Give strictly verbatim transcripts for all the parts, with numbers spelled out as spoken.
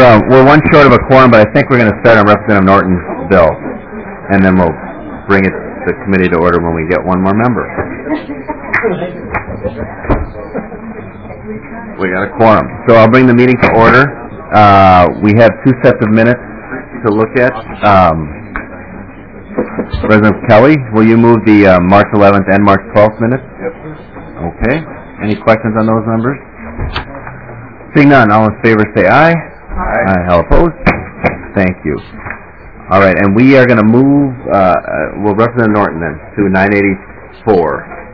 uh, we're one short of a quorum, but I think we're going to start on Representative Norton's bill, and then we'll bring it the committee to order when we get one more member. We got a quorum. So I'll bring the meeting to order. Uh, we have two sets of minutes to look at. Um, President Kelly, will you move the uh, March eleventh and March twelfth minutes? Yep. Okay. Any questions on those numbers? Seeing none, all in favor say aye. Aye. Aye. All opposed? Thank you. All right, and we are going to move, uh, uh, we'll Representative Norton then, to nine eighty-four.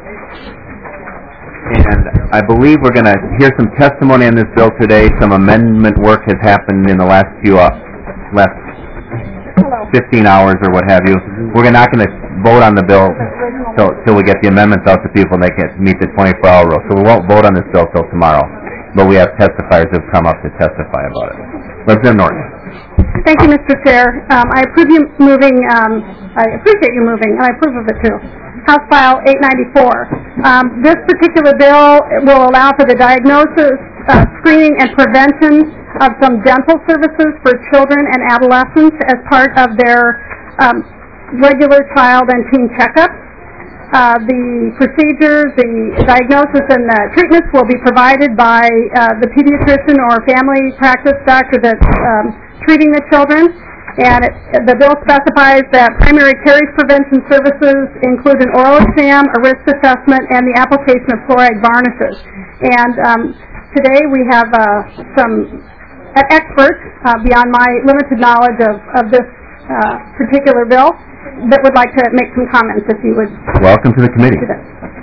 And I believe we're going to hear some testimony on this bill today. Some amendment work has happened in the last few, uh, last fifteen hours or what have you. We're not going to vote on the bill till, till we get the amendments out to people and they can meet the twenty-four hour rule. So we won't vote on this bill till tomorrow. But we have testifiers who have come up to testify about it. Representative Norton. Thank you, Mister Chair. Um, I approve you moving, um, I appreciate you moving, and I approve of it too. House File eight ninety-four. Um, this particular bill will allow for the diagnosis, uh, screening, and prevention of some dental services for children and adolescents as part of their um, regular child and teen checkups. Uh, the procedures, the diagnosis, and the treatments will be provided by uh, the pediatrician or family practice doctor that's um, treating the children. And it, the bill specifies that primary caries prevention services include an oral exam, a risk assessment, and the application of fluoride varnishes. And um, today we have uh, some an expert, uh, beyond my limited knowledge of, of this uh, particular bill, that would like to make some comments, if you would. Welcome to the committee. Well,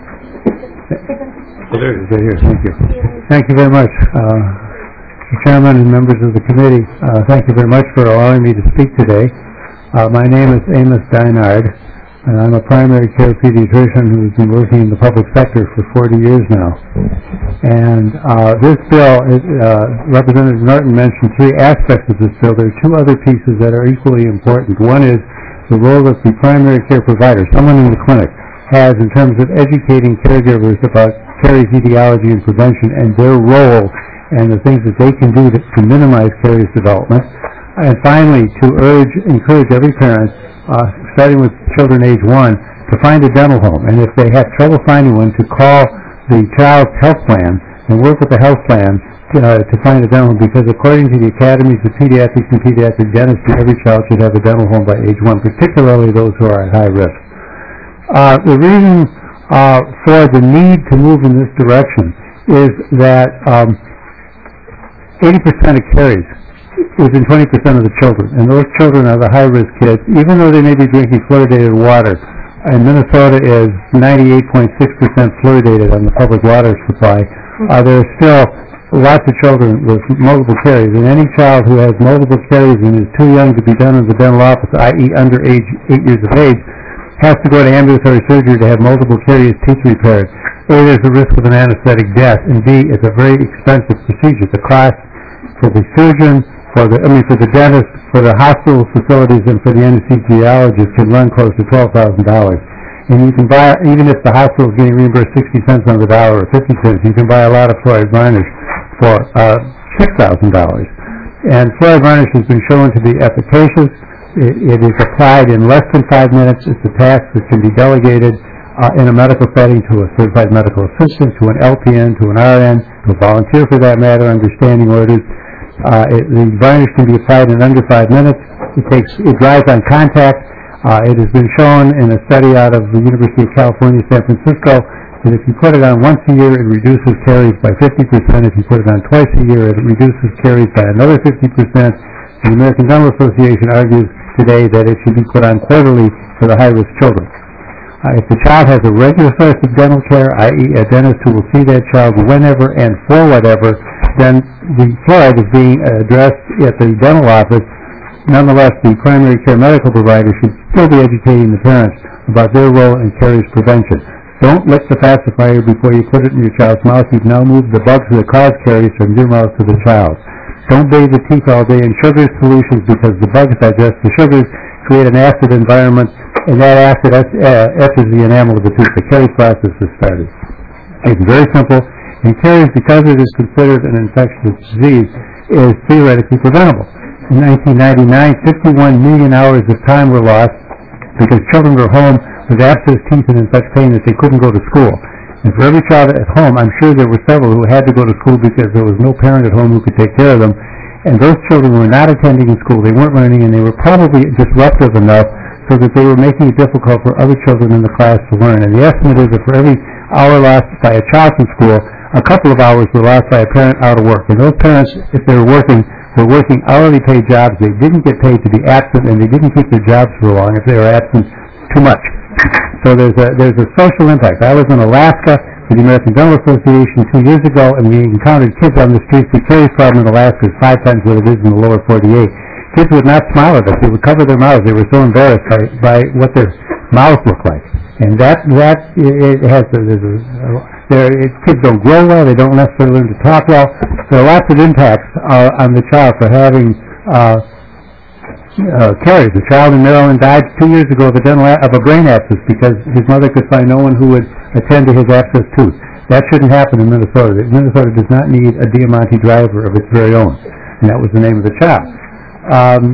there it is, right here. Thank you. Thank you very much, uh, Mister Chairman and members of the committee. Uh, thank you very much for allowing me to speak today. Uh, my name is Amos Dinard, and I'm a primary care pediatrician who's been working in the public sector for forty years now. And uh, this bill, is, uh, Representative Norton mentioned three aspects of this bill. There are two other pieces that are equally important. One is the role that the primary care provider, someone in the clinic, has in terms of educating caregivers about caries etiology and prevention and their role and the things that they can do to, to minimize caries development. And finally, to urge, encourage every parent, uh, starting with children age one, to find a dental home. And if they have trouble finding one, to call the child's health plan and work with the health plan Uh, to find a dental home, because according to the academies of pediatrics and pediatric dentistry, every child should have a dental home by age one, particularly those who are at high risk. Uh, the reason uh, for the need to move in this direction is that um, eighty percent of caries is in twenty percent of the children, and those children are the high-risk kids, even though they may be drinking fluoridated water. And Minnesota is ninety-eight point six percent fluoridated on the public water supply. Uh, there are still lots of children with multiple caries, and any child who has multiple caries and is too young to be done in the dental office, that is under age eight years of age, has to go to ambulatory surgery to have multiple caries teeth repaired. A, there's a risk of an anesthetic death, and B, it's a very expensive procedure. The cost for the surgeon, for the, I mean, for the dentist, for the hospital facilities, and for the anesthesiologist can run close to twelve thousand dollars. And you can buy, even if the hospital is getting reimbursed sixty cents on the dollar or fifty cents, you can buy a lot of fluoride varnish for uh, six thousand dollars. And fluoride varnish has been shown to be efficacious. It, it is applied in less than five minutes. It's a task that can be delegated uh, in a medical setting to a certified medical assistant, to an L P N, to an R N, to a volunteer for that matter, under standing orders. Uh, it, the varnish can be applied in under five minutes. It takes, it dries on contact. Uh, it has been shown in a study out of the University of California, San Francisco, that if you put it on once a year, it reduces caries by fifty percent. If you put it on twice a year, it reduces caries by another fifty percent. The American Dental Association argues today that it should be put on quarterly for the high-risk children. Uh, if the child has a regular source of dental care, that is a dentist who will see that child whenever and for whatever, then the fluoride is being addressed at the dental office. Nonetheless, the primary care medical provider should still be educating the parents about their role in caries prevention. Don't lick the pacifier before you put it in your child's mouth. You've now moved the bugs that cause caries from your mouth to the child. Don't bathe the teeth all day in sugar solutions, because the bugs digest the sugars, create an acid environment, and that acid uh, etches the enamel of the tooth. The caries process is started. It's very simple. And caries, because it is considered an infectious disease, is theoretically preventable. In nineteen ninety-nine, fifty-one million hours of time were lost because children were home with abscessed teeth and in such pain that they couldn't go to school. And for every child at home, I'm sure there were several who had to go to school because there was no parent at home who could take care of them. And those children were not attending in school, they weren't learning, and they were probably disruptive enough so that they were making it difficult for other children in the class to learn. And the estimate is that for every hour lost by a child from school, a couple of hours were lost by a parent out of work. And those parents, if they were working, were working hourly paid jobs. They didn't get paid to be absent, and they didn't keep their jobs for long if they were absent too much. So there's a there's a social impact. I was in Alaska with the American Dental Association two years ago, and we encountered kids on the streets. The caries problem in Alaska is five times what it is in the lower forty-eight. Kids would not smile at us. They would cover their mouths. They were so embarrassed by, by what their mouths looked like. And that that it, it has a, there's a, there it, kids don't grow well. They don't necessarily learn to talk well. There are lots of impacts uh, on the child for having uh, uh, caries. A child in Maryland died two years ago of a dental of a brain abscess because his mother could find no one who would attend to his abscessed tooth. That shouldn't happen in Minnesota. Minnesota does not need a Diamante driver of its very own, and that was the name of the child. Um,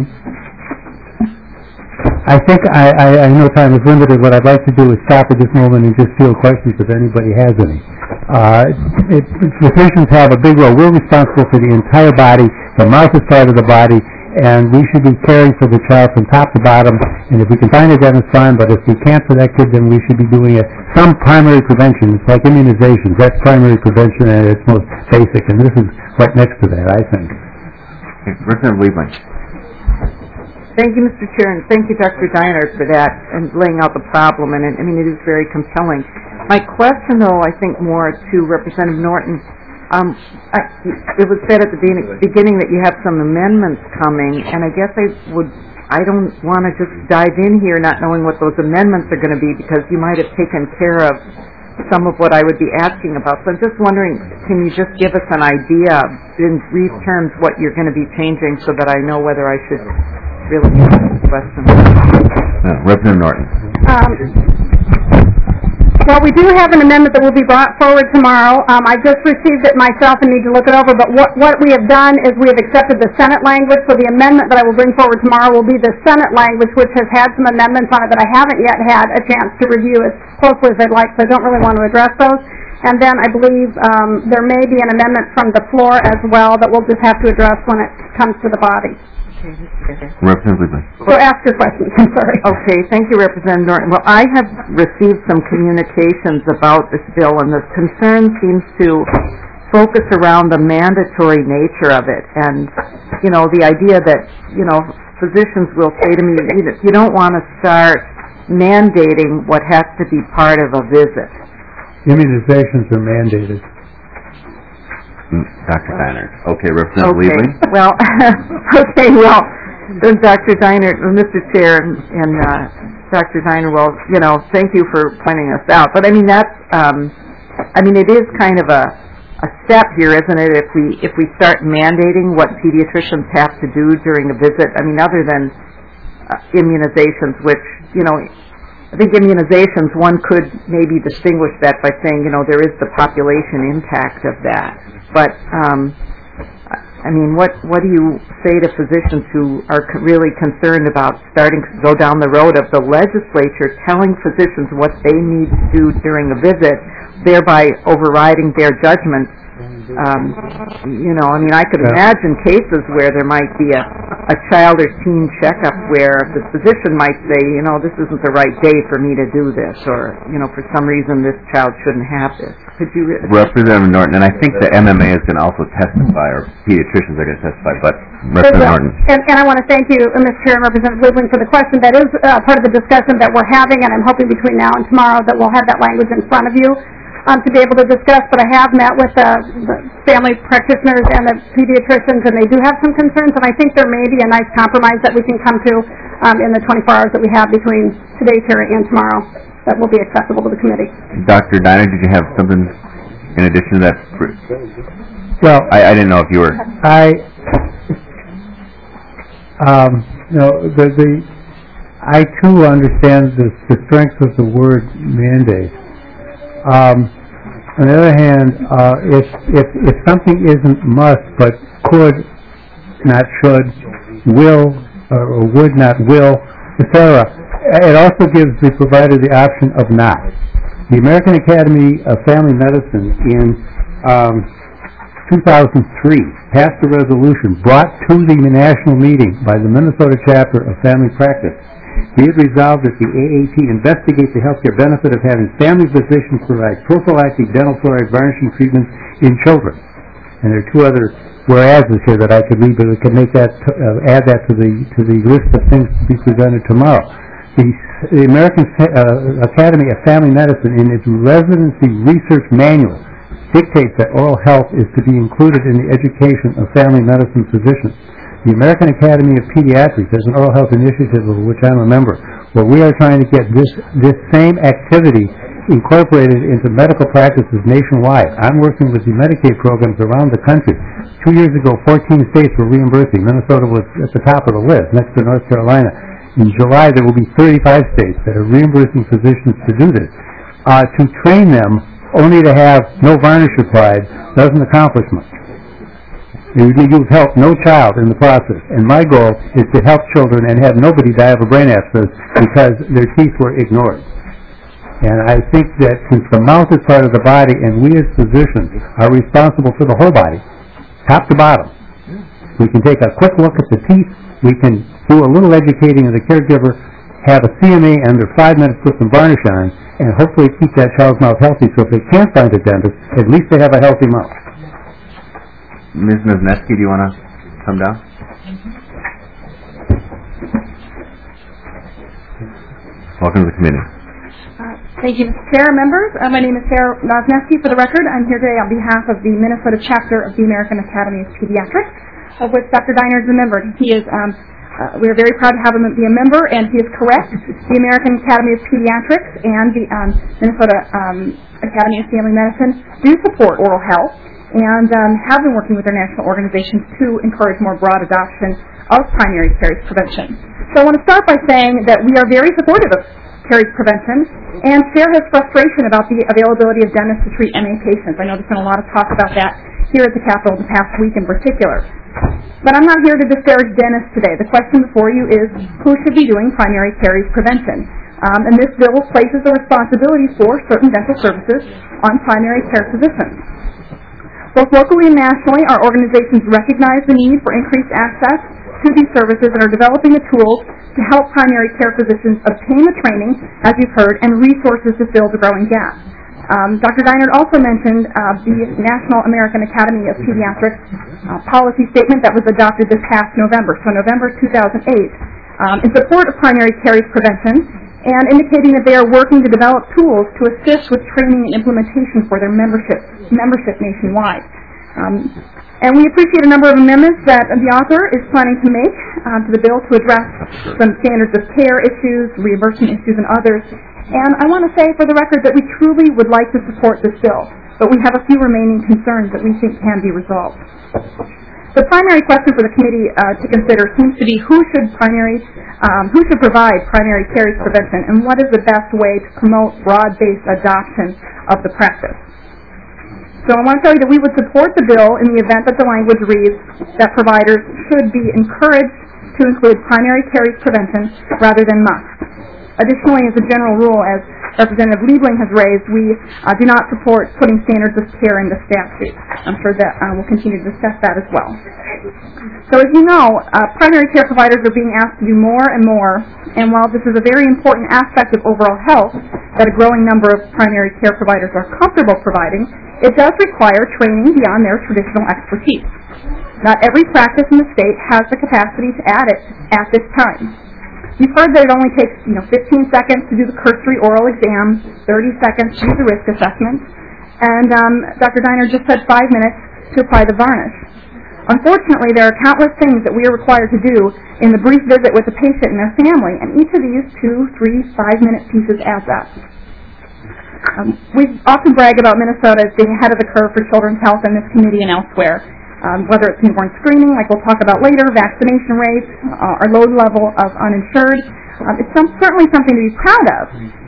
I think I, I, I know time is limited. What I'd like to do is stop at this moment and just field questions if anybody has any. Uh, it, physicians have a big role. We're responsible for the entire body. The mouth is part of the body, and we should be caring for the child from top to bottom. And if we can find a dentist, fine, but if we can't for that kid, then we should be doing it. Some primary prevention. It's like immunizations. That's primary prevention at its most basic, and this is right next to that, I think. Representative Liebling. Thank you, Mister Chair, and thank you, Doctor Deinert, for that and laying out the problem. And it, I mean, it is very compelling. My question, though, I think more to Representative Norton. Um, I, it was said at the beginning that you have some amendments coming, and I guess I would. I don't want to just dive in here not knowing what those amendments are going to be because you might have taken care of some of what I would be asking about. So I'm just wondering, can you just give us an idea in brief terms what you're going to be changing so that I know whether I should really answer this question? Uh, Representative Norton. Um, well, we do have an amendment that will be brought forward tomorrow. Um, I just received it myself and need to look it over, but what, what we have done is we have accepted the Senate language, so the amendment that I will bring forward tomorrow will be the Senate language, which has had some amendments on it that I haven't yet had a chance to review as closely as I'd like, so I don't really want to address those. And then I believe um, there may be an amendment from the floor as well that we'll just have to address when it comes to the body. Representative Liebling. So ask your questions, I'm sorry. Okay, thank you, Representative Norton. Well, I have received some communications about this bill, and the concern seems to focus around the mandatory nature of it. And, you know, the idea that, you know, physicians will say to me, you don't want to start mandating what has to be part of a visit. Immunizations are mandated. Doctor Deinert. Okay, Representative Okay. Liebling. Well, okay, well, then Doctor Deinert, Mister Chair, and, and uh, Doctor Deinert, well, you know, thank you for pointing us out. But I mean, that's, um, I mean, it is kind of a, a step here, isn't it? If we if we start mandating what pediatricians have to do during a visit. I mean, other than uh, immunizations, which, you know, I think immunizations, one could maybe distinguish that by saying, you know, there is the population impact of that. But, um, I mean, what what do you say to physicians who are co- really concerned about starting to go down the road of the legislature telling physicians what they need to do during a visit, thereby overriding their judgments? Um, you know, I mean, I could imagine cases where there might be a, a child or teen checkup where the physician might say, you know, this isn't the right day for me to do this, or, you know, for some reason this child shouldn't have this. Could you... Re- Representative Norton, and I think the M M A is going to also testify, or pediatricians are going to testify, but Representative Norton. And, and I want to thank you, uh, Mister Chair and Representative Liebling, for the question. That is uh, part of the discussion that we're having, and I'm hoping between now and tomorrow that we'll have that language in front of you. Um, to be able to discuss, but I have met with uh, the family practitioners and the pediatricians, and they do have some concerns, and I think there may be a nice compromise that we can come to um, in the twenty-four hours that we have between today's hearing and tomorrow that will be acceptable to the committee. Doctor Deinert, did you have something in addition to that? Well, I, I didn't know if you were... I, um, you know, the, the, I too understand the, the strength of the word mandate. Um, on the other hand, uh, if, if if something isn't must but could not should, will or would not will, et cetera. It also gives the provider the option of not. The American Academy of Family Medicine in um, two thousand three passed a resolution brought to the national meeting by the Minnesota chapter of Family Practice. Be it resolved that the A A P investigate the healthcare benefit of having family physicians provide prophylactic dental fluoride varnishing treatments in children. And there are two other whereases here that I could read, but we could make that uh, add that to the to the list of things to be presented tomorrow. The, the American uh, Academy of Family Medicine, in its residency research manual, dictates that oral health is to be included in the education of family medicine physicians. The American Academy of Pediatrics has an oral health initiative of which I'm a member, where we are trying to get this, this same activity incorporated into medical practices nationwide. I'm working with the Medicaid programs around the country. Two years ago, fourteen states were reimbursing. Minnesota was at the top of the list, next to North Carolina. In July, there will be thirty-five states that are reimbursing physicians to do this. Uh, to train them only to have no varnish applied doesn't accomplish much. You've helped no child in the process, and my goal is to help children and have nobody die of a brain abscess because their teeth were ignored. And I think that since the mouth is part of the body and we as physicians are responsible for the whole body, top to bottom, we can take a quick look at the teeth, we can do a little educating of the caregiver, have a C M E under five minutes, put some varnish on, and hopefully keep that child's mouth healthy so if they can't find a dentist, at least they have a healthy mouth. Miz Nosneski, do you want to come down? Welcome to the committee. Uh, thank you, Mister Chair, members. Uh, my name is Sarah Nosneski. For the record, I'm here today on behalf of the Minnesota chapter of the American Academy of Pediatrics, of which Doctor Diner is a member. He is, um, uh, we are very proud to have him be a member, and he is correct. The American Academy of Pediatrics and the um, Minnesota um, Academy of Family Medicine do support oral health, and um, have been working with their national organizations to encourage more broad adoption of primary caries prevention. So I want to start by saying that we are very supportive of caries prevention and share his frustration about the availability of dentists to treat M A patients. I know there's been a lot of talk about that here at the Capitol the past week in particular. But I'm not here to disparage dentists today. The question before you is who should be doing primary caries prevention? Um, and this bill places the responsibility for certain dental services on primary care physicians. Both locally and nationally, our organizations recognize the need for increased access to these services and are developing the tools to help primary care physicians obtain the training, as you've heard, and resources to fill the growing gap. Um, Doctor Deinert also mentioned uh, the National American Academy of Pediatrics uh, policy statement that was adopted this past November, so November two thousand eight, um, in support of primary caries prevention, and indicating that they are working to develop tools to assist with training and implementation for their membership membership nationwide. Um, and we appreciate a number of amendments that the author is planning to make uh, to the bill to address some standards of care issues, reimbursement issues, and others. And I want to say for the record that we truly would like to support this bill, but we have a few remaining concerns that we think can be resolved. The primary question for the committee uh, to consider seems to be who should primary, um, who should provide primary caries prevention, and what is the best way to promote broad-based adoption of the practice. So I want to tell you that we would support the bill in the event that the language reads that providers should be encouraged to include primary caries prevention rather than must. Additionally, as a general rule, as Representative Liebling has raised, we uh, do not support putting standards of care into statute. I'm sure that uh, we'll continue to discuss that as well. So as you know, uh, primary care providers are being asked to do more and more, and while this is a very important aspect of overall health that a growing number of primary care providers are comfortable providing, it does require training beyond their traditional expertise. Not every practice in the state has the capacity to add it at this time. You've heard that it only takes, you know, fifteen seconds to do the cursory oral exam, thirty seconds to do the risk assessment, and um, Doctor Diner just said five minutes to apply the varnish. Unfortunately, there are countless things that we are required to do in the brief visit with the patient and their family, and each of these two, three, five-minute pieces adds up. Um, we often brag about Minnesota as being ahead of the curve for children's health in this committee and elsewhere. Um, whether it's newborn screening, like we'll talk about later, vaccination rates, uh, our low level of uninsured. Um, it's some, certainly something to be proud of.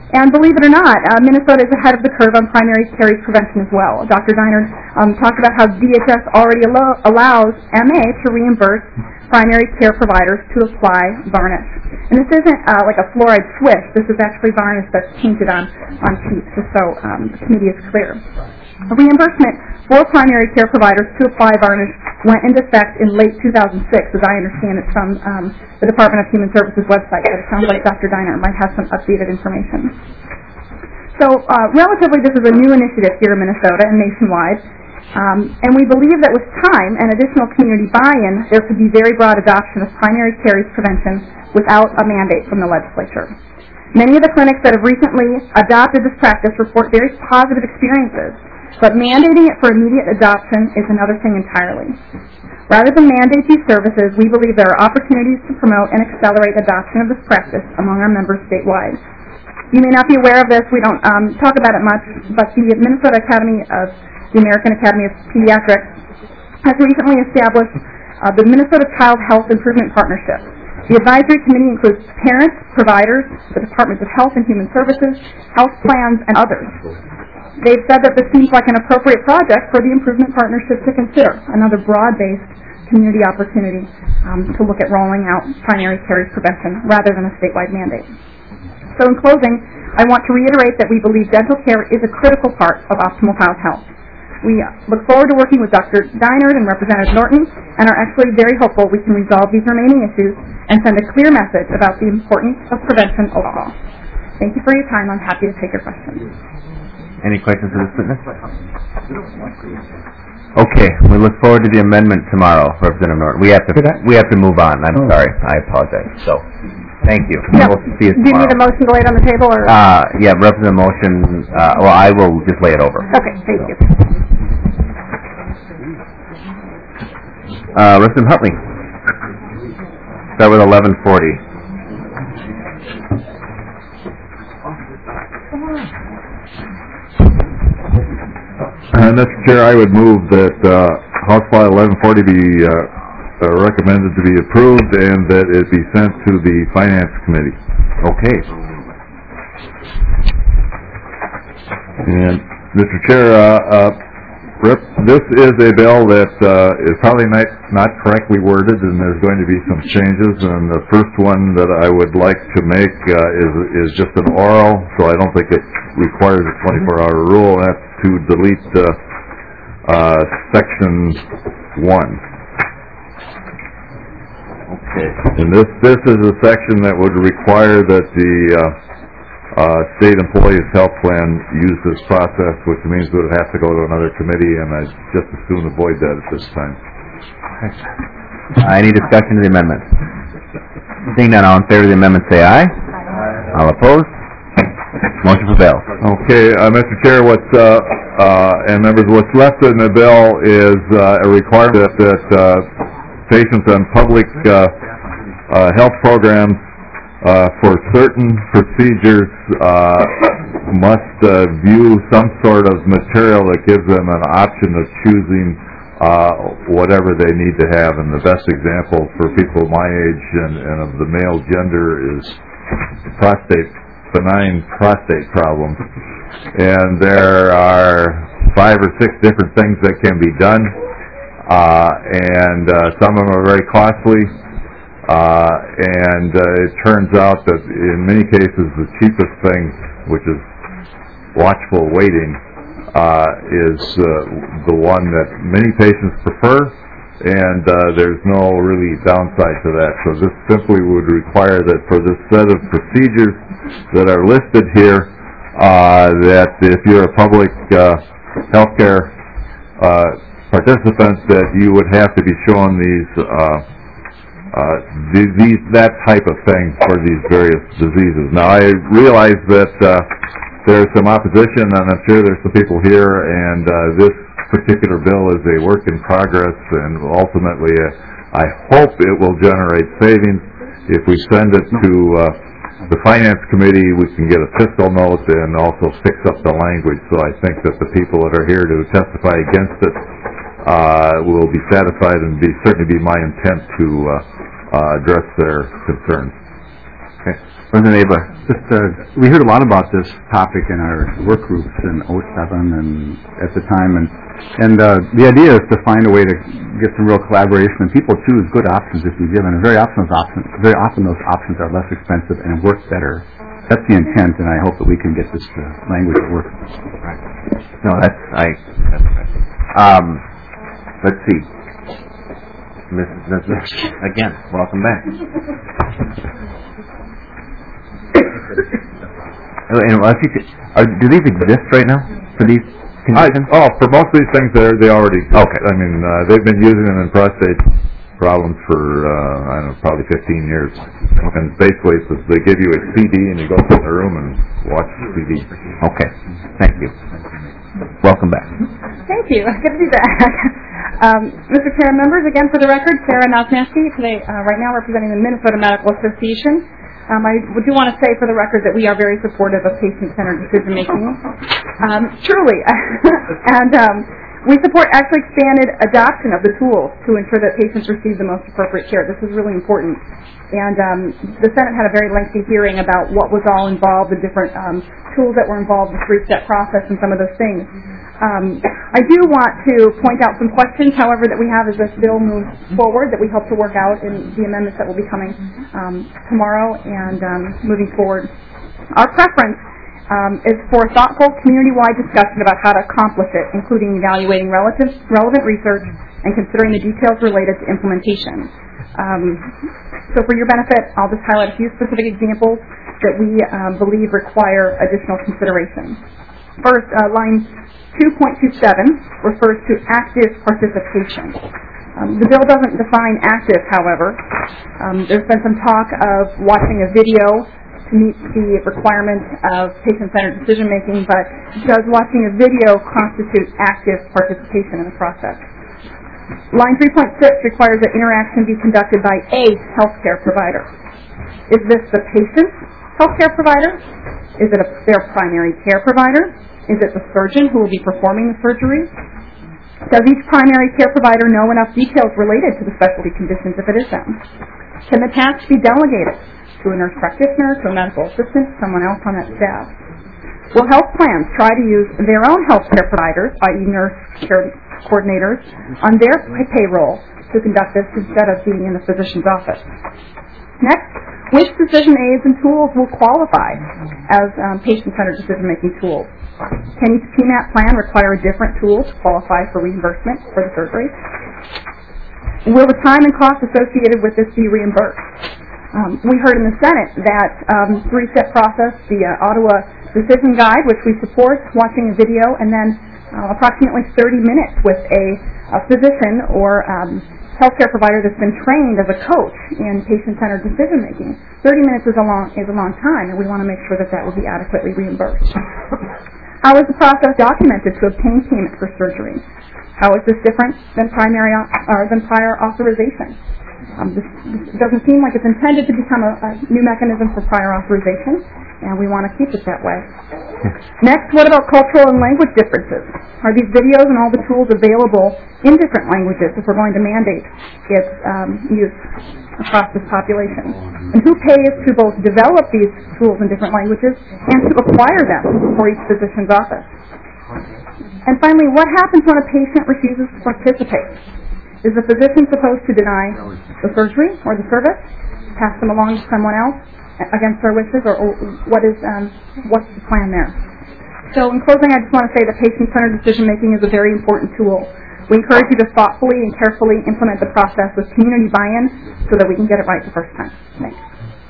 And believe it or not, uh, Minnesota is ahead of the curve on primary care prevention as well. Doctor Diner um, talked about how D H S already allo- allows M A to reimburse primary care providers to apply varnish. And this isn't uh, like a fluoride swish. This is actually varnish that's painted on, on teeth, just so um, the committee is clear. A reimbursement for primary care providers to apply varnish went into effect in late two thousand six, as I understand it from um, the Department of Human Services website, but it sounds like Doctor Diner might have some updated information. So uh, relatively, this is a new initiative here in Minnesota and nationwide, um, and we believe that with time and additional community buy-in, there could be very broad adoption of primary caries prevention without a mandate from the legislature. Many of the clinics that have recently adopted this practice report very positive experiences, but mandating it for immediate adoption is another thing entirely. Rather than mandate these services, we believe there are opportunities to promote and accelerate adoption of this practice among our members statewide. You may not be aware of this, we don't um, talk about it much, but the Minnesota Academy of the American Academy of Pediatrics has recently established uh, the Minnesota Child Health Improvement Partnership. The advisory committee includes parents, providers, the Departments of Health and Human Services, health plans, and others. They've said that this seems like an appropriate project for the Improvement Partnership to consider, another broad-based community opportunity um, to look at rolling out primary caries prevention rather than a statewide mandate. So in closing, I want to reiterate that we believe dental care is a critical part of optimal child health. We look forward to working with Doctor Diner and Representative Norton and are actually very hopeful we can resolve these remaining issues and send a clear message about the importance of prevention overall. Thank you for your time. I'm happy to take your questions. Any questions for this witness? Okay, we look forward to the amendment tomorrow, Representative Norton. We have to we have to move on. I'm sorry. I apologize. So, thank you. Yep. We'll see you tomorrow. Do you need a motion to lay it on the table, or? Uh, yeah, Representative motion. Uh, well, I will just lay it over. Okay, thank you. Uh, Representative Huntley. Start with eleven forty. Uh, Mister Chair, I would move that uh, House File eleven forty be uh, uh, recommended to be approved and that it be sent to the Finance Committee. Okay. And Mister Chair, uh, uh, rep, this is a bill that uh, is probably not, not correctly worded, and there's going to be some changes. And the first one that I would like to make uh, is is just an oral, so I don't think it requires a twenty-four hour rule. That's to delete uh, uh, section one. Okay. And this this is a section that would require that the uh, uh, state employees health plan use this process, which means it would have to go to another committee, and I just as soon avoid that at this time. Uh, any discussion of the amendment? Seeing none, all in favor of the amendment, say aye. Aye. All opposed? Motion for bail. Okay, uh, Mister Chair, what's uh, uh, and members, what's left in the bill is uh, a requirement that uh, patients on public uh, uh, health programs uh, for certain procedures uh, must uh, view some sort of material that gives them an option of choosing uh, whatever they need to have. And the best example for people my age and, and of the male gender is prostate, benign prostate problem. And there are five or six different things that can be done. Uh, and uh, some of them are very costly. Uh, and uh, it turns out that in many cases the cheapest thing, which is watchful waiting, uh, is uh, the one that many patients prefer, and uh, there's no really downside to that. So this simply would require that for this set of procedures that are listed here, uh, that if you're a public uh, healthcare uh, participant, that you would have to be shown these uh, Uh, these, that type of thing for these various diseases. Now, I realize that uh, there's some opposition, and I'm sure there's some people here, and uh, this particular bill is a work in progress, and ultimately, uh, I hope it will generate savings. If we send it to uh, the Finance Committee, we can get a fiscal note and also fix up the language. So I think that the people that are here to testify against it uh, will be satisfied, and be certainly be my intent to uh, Uh, address their concerns. Okay. President Abler. Just, uh, we heard a lot about this topic in our work groups in oh seven and at the time, and and uh, the idea is to find a way to get some real collaboration, and people choose good options if you give them. And very often, those options, very often those options are less expensive and work better. That's the intent, and I hope that we can get this uh, language to work. Right. No, that's I. That's right. Um, let's see. Miz Miz Again, welcome back. Oh, and well, are, do these exist right now for these conditions? I, oh, for most of these things, they they already exist. Okay. I mean, uh, they've been using them in prostate problems for uh, I don't know, probably fifteen years. And basically, it's, they give you a C D and you go in the room and watch the C D. Okay. Thank you. Welcome back. Thank you. Good to be back. Um, Mister Chair, members, again for the record, Sarah Nosnaski, today, uh, right now representing the Minnesota Medical Association. Um, I do want to say for the record that we are very supportive of patient-centered decision-making. Um, truly. and um, we support actually expanded adoption of the tools to ensure that patients receive the most appropriate care. This is really important. And um, the Senate had a very lengthy hearing about what was all involved, the different um, tools that were involved, the three-step process, and some of those things. Um, I do want to point out some questions, however, that we have as this bill moves forward that we hope to work out in the amendments that will be coming um, tomorrow and um, moving forward. Our preference um, is for a thoughtful, community-wide discussion about how to accomplish it, including evaluating relative, relevant research and considering the details related to implementation. Um, so for your benefit, I'll just highlight a few specific examples that we um, believe require additional consideration. First, uh, line two point two seven refers to active participation. Um, the bill doesn't define active, however. Um, there's been some talk of watching a video to meet the requirements of patient-centered decision-making, but does watching a video constitute active participation in the process? Line three point six requires that interaction be conducted by a healthcare provider. Is this the patient's healthcare provider? Is it a, their primary care provider? Is it the surgeon who will be performing the surgery? Does each primary care provider know enough details related to the specialty conditions if it is them? Can the task be delegated to a nurse practitioner, to a medical assistant, someone else on that staff? Will health plans try to use their own health care providers, that is nurse care coordinators, on their payroll to conduct this instead of being in the physician's office? Next, which decision aids and tools will qualify as um, patient-centered decision-making tools? Can each P MAP plan require a different tool to qualify for reimbursement for the surgery? Will the time and cost associated with this be reimbursed? Um, we heard in the Senate that um, three-step process, the uh, Ottawa Decision Guide, which we support, watching a video, and then uh, approximately thirty minutes with a, a physician or um, healthcare provider that's been trained as a coach in patient-centered decision-making. thirty minutes is a long is a long time, and we want to make sure that that will be adequately reimbursed. How is the process documented to obtain payment for surgery? How is this different than primary or than prior authorization? Um, this, this doesn't seem like it's intended to become a, a new mechanism for prior authorization, and we want to keep it that way. Next, what about cultural and language differences? Are these videos and all the tools available in different languages if we're going to mandate its um, use across this population? And who pays to both develop these tools in different languages and to acquire them for each physician's office? And finally, what happens when a patient refuses to participate? Is the physician supposed to deny the surgery or the service, pass them along to someone else against their wishes, or, or what is um, what's the plan there? So in closing, I just want to say that patient-centered decision-making is a very important tool. We encourage you to thoughtfully and carefully implement the process with community buy-in so that we can get it right the first time. Thanks.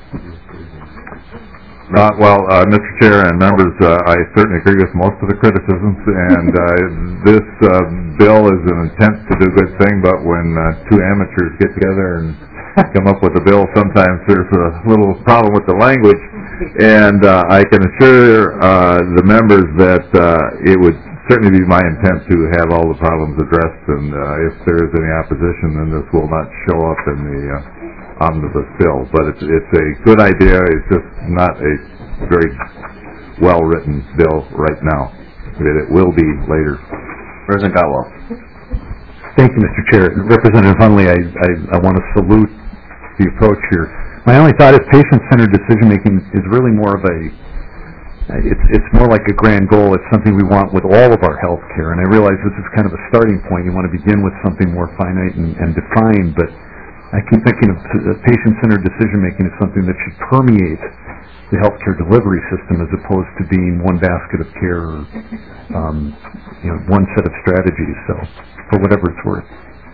Uh, well, uh, Mister Chair and members, uh, I certainly agree with most of the criticisms, and uh, this uh, bill is an attempt to do a good thing, but when uh, two amateurs get together and come up with a bill, sometimes there's a little problem with the language, and uh, I can assure uh, the members that uh, it would certainly be my intent to have all the problems addressed, and uh, if there is any opposition, then this will not show up in the uh, omnibus bill. But it's, it's a good idea. It's just not a very well-written bill right now. But it will be later. President Gotwal. Thank you, Mister Chair. Representative Hundley, I, I, I want to salute the approach you're My only thought is patient-centered decision-making is really more of a, it's it's more like a grand goal. It's something we want with all of our health care, and I realize this is kind of a starting point. You want to begin with something more finite and, and defined, but I keep thinking of uh, patient-centered decision-making as something that should permeate the healthcare delivery system as opposed to being one basket of care or um, you know, one set of strategies, so for whatever it's worth.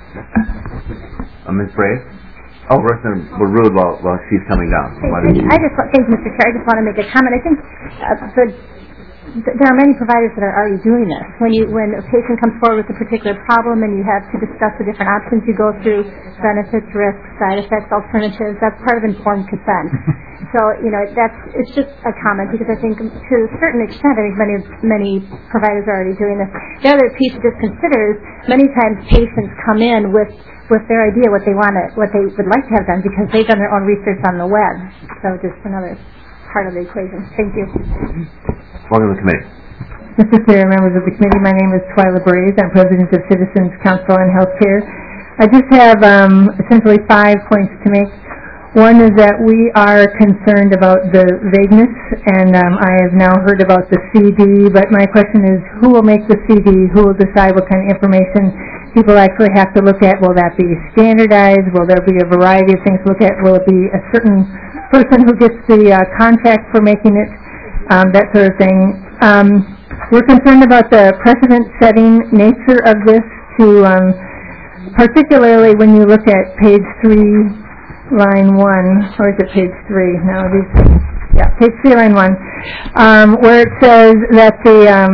Uh, Miz Brave? Oh, we're, we're rude while, while she's coming down. So why don't you... I just, thank you, Mister Chair. I just want to make a comment. I think uh, the there are many providers that are already doing this. When you, when a patient comes forward with a particular problem and you have to discuss the different options, you go through benefits, risks, side effects, alternatives. That's part of informed consent. So, you know, that's, it's just a comment because I think to a certain extent, I think many, many providers are already doing this. The other piece to just consider is many times patients come in with, with their idea what they want to, what they would like to have done because they've done their own research on the web. So just another part of the equation. Thank you. Welcome to the committee. Mister Chair, members of the committee, my name is Twyla Braze. I'm President of Citizens Council on Healthcare. I just have um, essentially five points to make. One is that we are concerned about the vagueness, and um, I have now heard about the C D, but my question is, who will make the C D? Who will decide what kind of information people actually have to look at? Will that be standardized? Will there be a variety of things to look at? Will it be a certain person who gets the uh, contract for making it? Um, that sort of thing. Um, we're concerned about the precedent-setting nature of this, to um, particularly when you look at page three, line one, or is it page three? No, these, yeah, page three, line one, um, where it says that the um,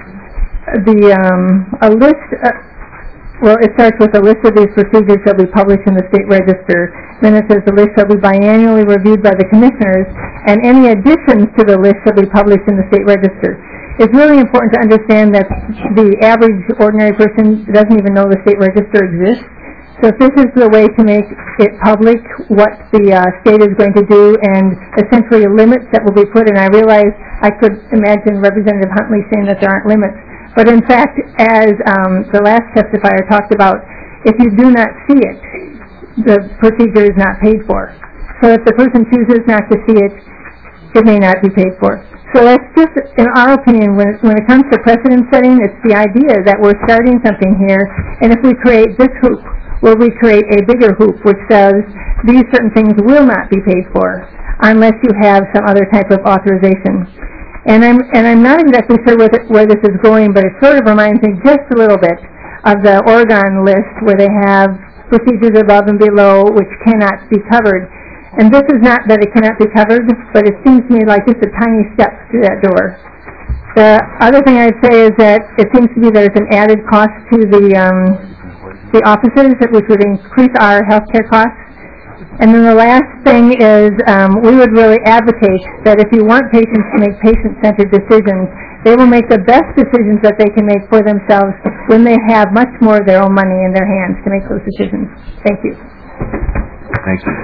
the um, a list. Uh, Well, it starts with a list of these procedures shall be published in the state register. Then it says the list shall be biannually reviewed by the commissioners, and any additions to the list shall be published in the state register. It's really important to understand that the average ordinary person doesn't even know the state register exists. So if this is the way to make it public, what the uh, state is going to do, and essentially limits that will be put, and I realize I could imagine Representative Huntley saying that there aren't limits. But in fact, as um, the last testifier talked about, if you do not see it, the procedure is not paid for. So if the person chooses not to see it, it may not be paid for. So that's just, in our opinion, when it, when it comes to precedent setting, it's the idea that we're starting something here, and if we create this hoop, will we create a bigger hoop which says these certain things will not be paid for unless you have some other type of authorization. And I'm and I'm not exactly sure where, the, where this is going, but it sort of reminds me just a little bit of the Oregon list where they have procedures above and below which cannot be covered. And this is not that it cannot be covered, but it seems to me like just a tiny step through that door. The other thing I'd say is that it seems to be there's an added cost to the um, the offices, which would increase our healthcare costs. And then the last thing is um, we would really advocate that if you want patients to make patient-centered decisions, they will make the best decisions that they can make for themselves when they have much more of their own money in their hands to make those decisions. Thank you. Thank you.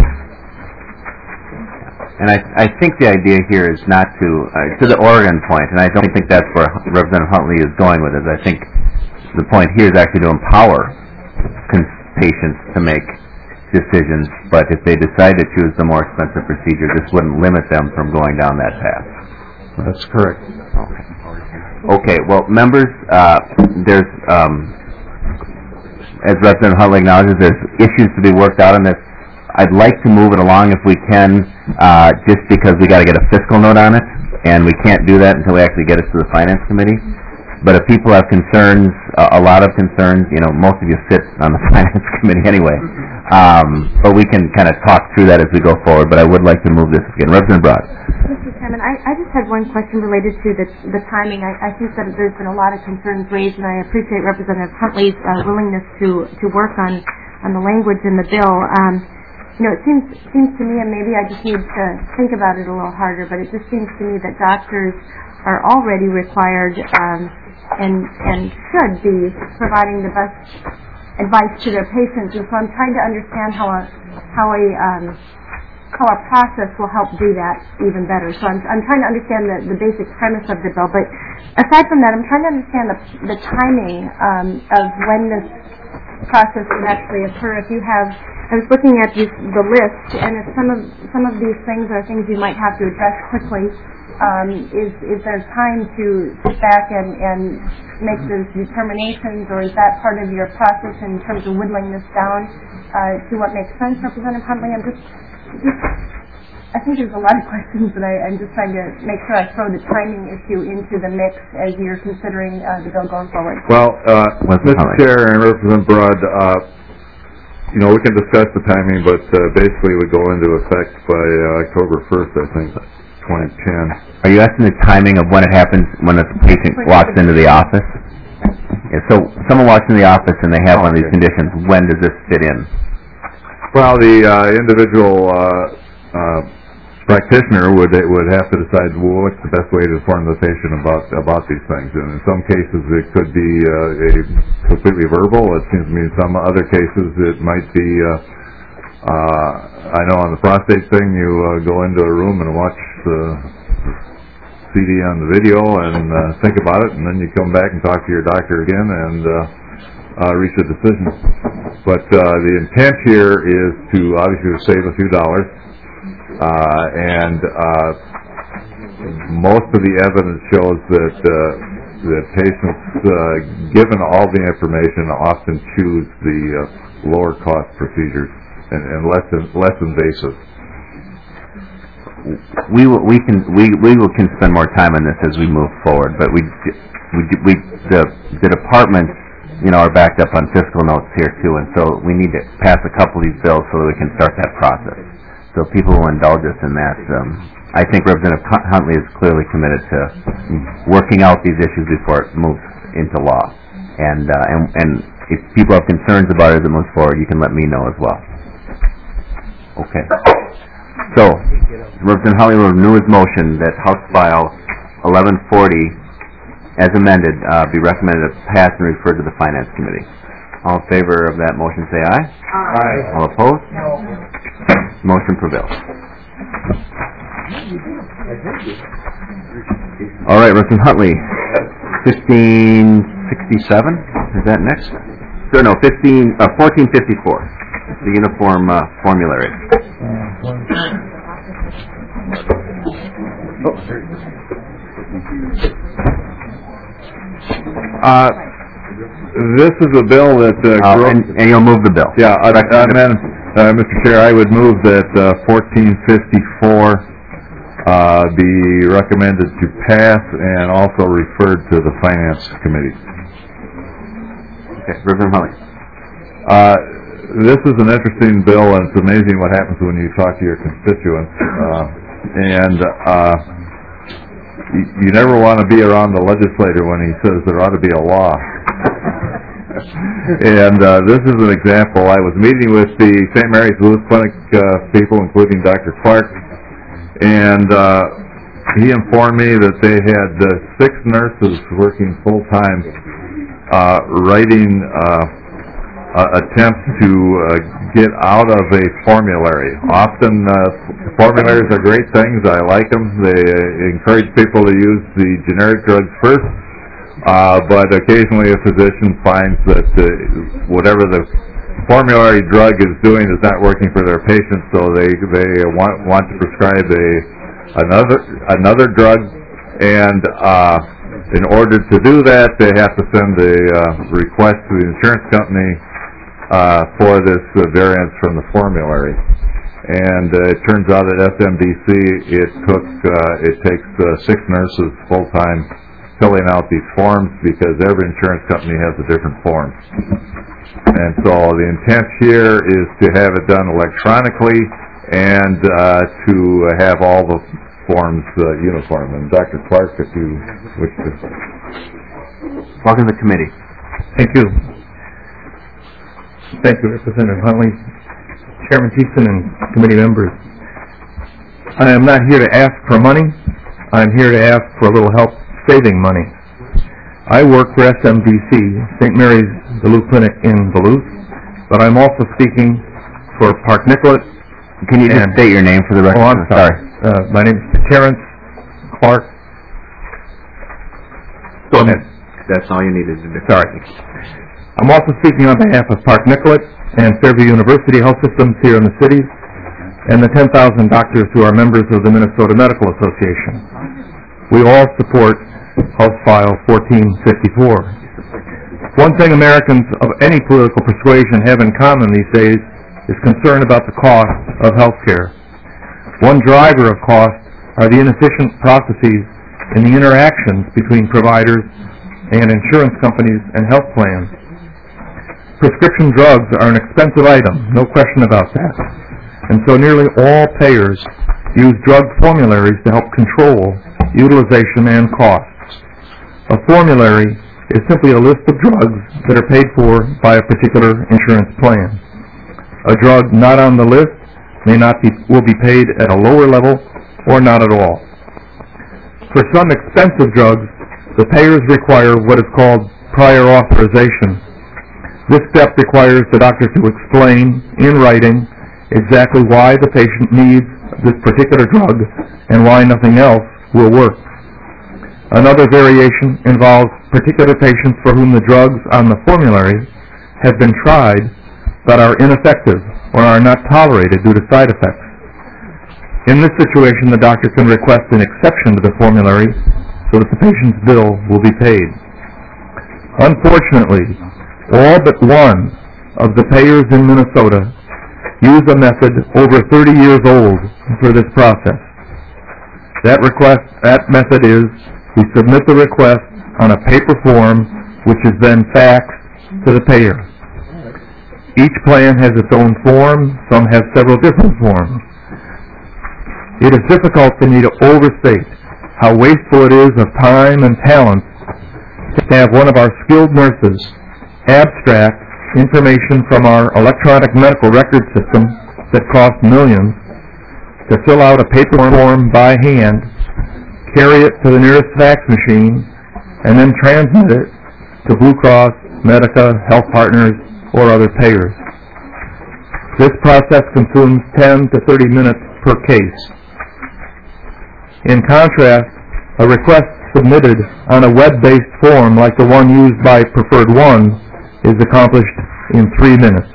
And I, I think the idea here is not to, uh, to the Oregon point, and I don't think that's where Representative Huntley is going with it. I think the point here is actually to empower con- patients to make decisions, but if they decide to choose the more expensive procedure, this wouldn't limit them from going down that path. That's correct. Okay. Okay. Well, members, uh, there's, um, as Representative Huntley acknowledges, there's issues to be worked out on this. I'd like to move it along if we can, uh, just because we got to get a fiscal note on it, and we can't do that until we actually get it to the Finance Committee. But if people have concerns, uh, a lot of concerns, you know, most of you sit on the Finance Committee anyway. Um, but we can kind of talk through that as we go forward. But I would like to move this again. Representative Broad. Mister Chairman, I, I just had one question related to the, the timing. I, I think that there's been a lot of concerns raised, and I appreciate Representative Huntley's uh, willingness to, to work on, on the language in the bill. Um, you know, it seems seems to me, and maybe I just need to think about it a little harder, but it just seems to me that doctors are already required um, and and should be providing the best advice to their patients, and so I'm trying to understand how a how a um, how a process will help do that even better. So I'm I'm trying to understand the, the basic premise of the bill, but aside from that, I'm trying to understand the the timing um, of when this process would actually occur. If you have, I was looking at these, the list, and if some of some of these things are things you might have to address quickly, um, is is there time to sit back and, and make those determinations, or is that part of your process in terms of whittling this down uh, to what makes sense, Representative Huntley? I'm just, just I think there's a lot of questions, and I, I'm just trying to make sure I throw the timing issue into the mix as you're considering uh, the bill going forward. Well, uh, Mister Chair and Representative Broad, uh, you know, we can discuss the timing, but uh, basically it would go into effect by uh, October first, I think, twenty ten. Are you asking the timing of when it happens when a patient walks into the office? Yeah, so someone walks into the office and they have oh, one of these okay. conditions. When does this fit in? Well, the uh, individual uh, uh, practitioner would would have to decide, well, what's the best way to inform the patient about about these things. And in some cases, it could be uh, a completely verbal. It seems to me in some other cases it might be. Uh, uh, I know on the prostate thing, you uh, go into a room and watch the C D on the video and uh, think about it, and then you come back and talk to your doctor again and uh, uh, reach a decision. But uh, the intent here is to obviously save a few dollars. Uh, and uh, most of the evidence shows that uh, that patients, uh, given all the information, often choose the uh, lower cost procedures and, and less less invasive. We will, we can we we will can spend more time on this as we move forward, but we we we the the departments, you know, are backed up on fiscal notes here too, and so we need to pass a couple of these bills so that we can start that process. So people will indulge us in that. Um, I think Representative Huntley is clearly committed to working out these issues before it moves into law. And uh, and, and if people have concerns about it as it moves forward, you can let me know as well. Okay. So, Representative Huntley will renew his motion that House File eleven forty, as amended, uh, be recommended to pass and referred to the Finance Committee. All in favor of that motion, say aye. Aye. All opposed? No. Motion prevails. All right, Representative Huntley, fifteen sixty-seven, is that next? So, no, fifteen, uh, fourteen fifty-four, the uniform uh, formulary. Uh, this is a bill that... Uh, uh, and, and you'll move the bill. Yeah, I, I mean, Uh, Mister Chair, I would move that uh, fourteen fifty-four uh, be recommended to pass and also referred to the Finance Committee. Okay, Representative Huntley. Uh, this is an interesting bill, and it's amazing what happens when you talk to your constituents. Uh, and uh, you, you never want to be around the legislator when he says there ought to be a law. And uh, this is an example. I was meeting with the Saint Mary's Duluth Clinic uh, people, including Doctor Clark, and uh, he informed me that they had uh, six nurses working full-time uh, writing uh, uh, attempts to uh, get out of a formulary. Often uh, formularies are great things. I like them. They uh, encourage people to use the generic drugs first. Uh, but occasionally a physician finds that uh, whatever the formulary drug is doing is not working for their patient, so they they want want to prescribe a another another drug, and uh, in order to do that, they have to send a uh, request to the insurance company uh, for this uh, variance from the formulary. And uh, it turns out at S M D C it took uh, it takes uh, six nurses full time filling out these forms because every insurance company has a different form. And so the intent here is to have it done electronically and uh, to have all the forms uh, uniform. And Doctor Clark, if you wish to... Welcome to the committee. Thank you. Thank you, Representative Huntley, Chairman Thiessen, and committee members. I am not here to ask for money. I'm here to ask for a little help saving money. I work for S M D C, Saint Mary's Duluth Clinic in Duluth, but I'm also speaking for Park Nicollet. Can you just state your name for the record? Oh, I'm sorry. Uh, my name is Terrence Clark. Go ahead. That's all you needed to do. Sorry. I'm also speaking on behalf of Park Nicollet and Fairview University Health Systems here in the cities, and the ten thousand doctors who are members of the Minnesota Medical Association. We all support House File fourteen fifty-four. One thing Americans of any political persuasion have in common these days is concern about the cost of health care. One driver of cost are the inefficient processes in the interactions between providers and insurance companies and health plans. Prescription drugs are an expensive item, no question about that. And so nearly all payers use drug formularies to help control utilization and costs. A formulary is simply a list of drugs that are paid for by a particular insurance plan. A drug not on the list may not be, will be paid at a lower level or not at all. For some expensive drugs, the payers require what is called prior authorization. This step requires the doctor to explain in writing exactly why the patient needs this particular drug and why nothing else will work. Another variation involves particular patients for whom the drugs on the formulary have been tried but are ineffective or are not tolerated due to side effects. In this situation, the doctor can request an exception to the formulary so that the patient's bill will be paid. Unfortunately, all but one of the payers in Minnesota use a method over thirty years old for this process. That request, that method is, we submit the request on a paper form which is then faxed to the payer. Each plan has its own form, some have several different forms. It is difficult for me to overstate how wasteful it is of time and talent to have one of our skilled nurses abstract information from our electronic medical record system that costs millions to fill out a paper form by hand, carry it to the nearest fax machine, and then transmit it to Blue Cross, Medica, Health Partners, or other payers. This process consumes ten to thirty minutes per case. In contrast, a request submitted on a web-based form like the one used by Preferred One is accomplished in three minutes.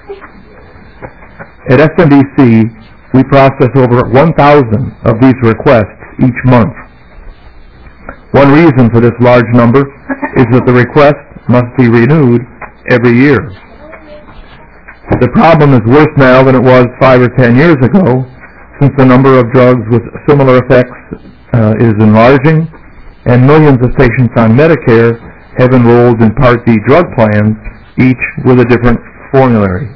At S M D C, we process over one thousand of these requests each month. One reason for this large number is that the request must be renewed every year. The problem is worse now than it was five or ten years ago, since the number of drugs with similar effects uh, is enlarging, and millions of patients on Medicare have enrolled in Part D drug plans, each with a different formulary.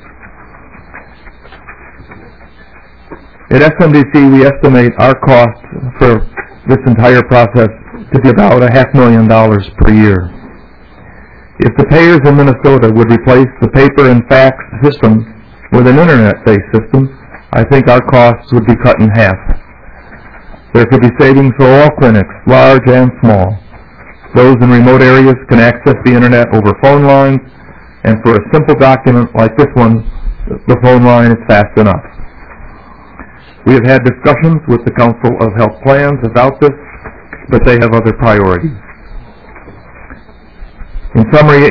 At S M D C, we estimate our cost for this entire process to be about a half million dollars per year. If the payers in Minnesota would replace the paper and fax system with an internet-based system, I think our costs would be cut in half. There could be savings for all clinics, large and small. Those in remote areas can access the internet over phone lines, and for a simple document like this one, the phone line is fast enough. We have had discussions with the Council of Health Plans about this, but they have other priorities. In summary,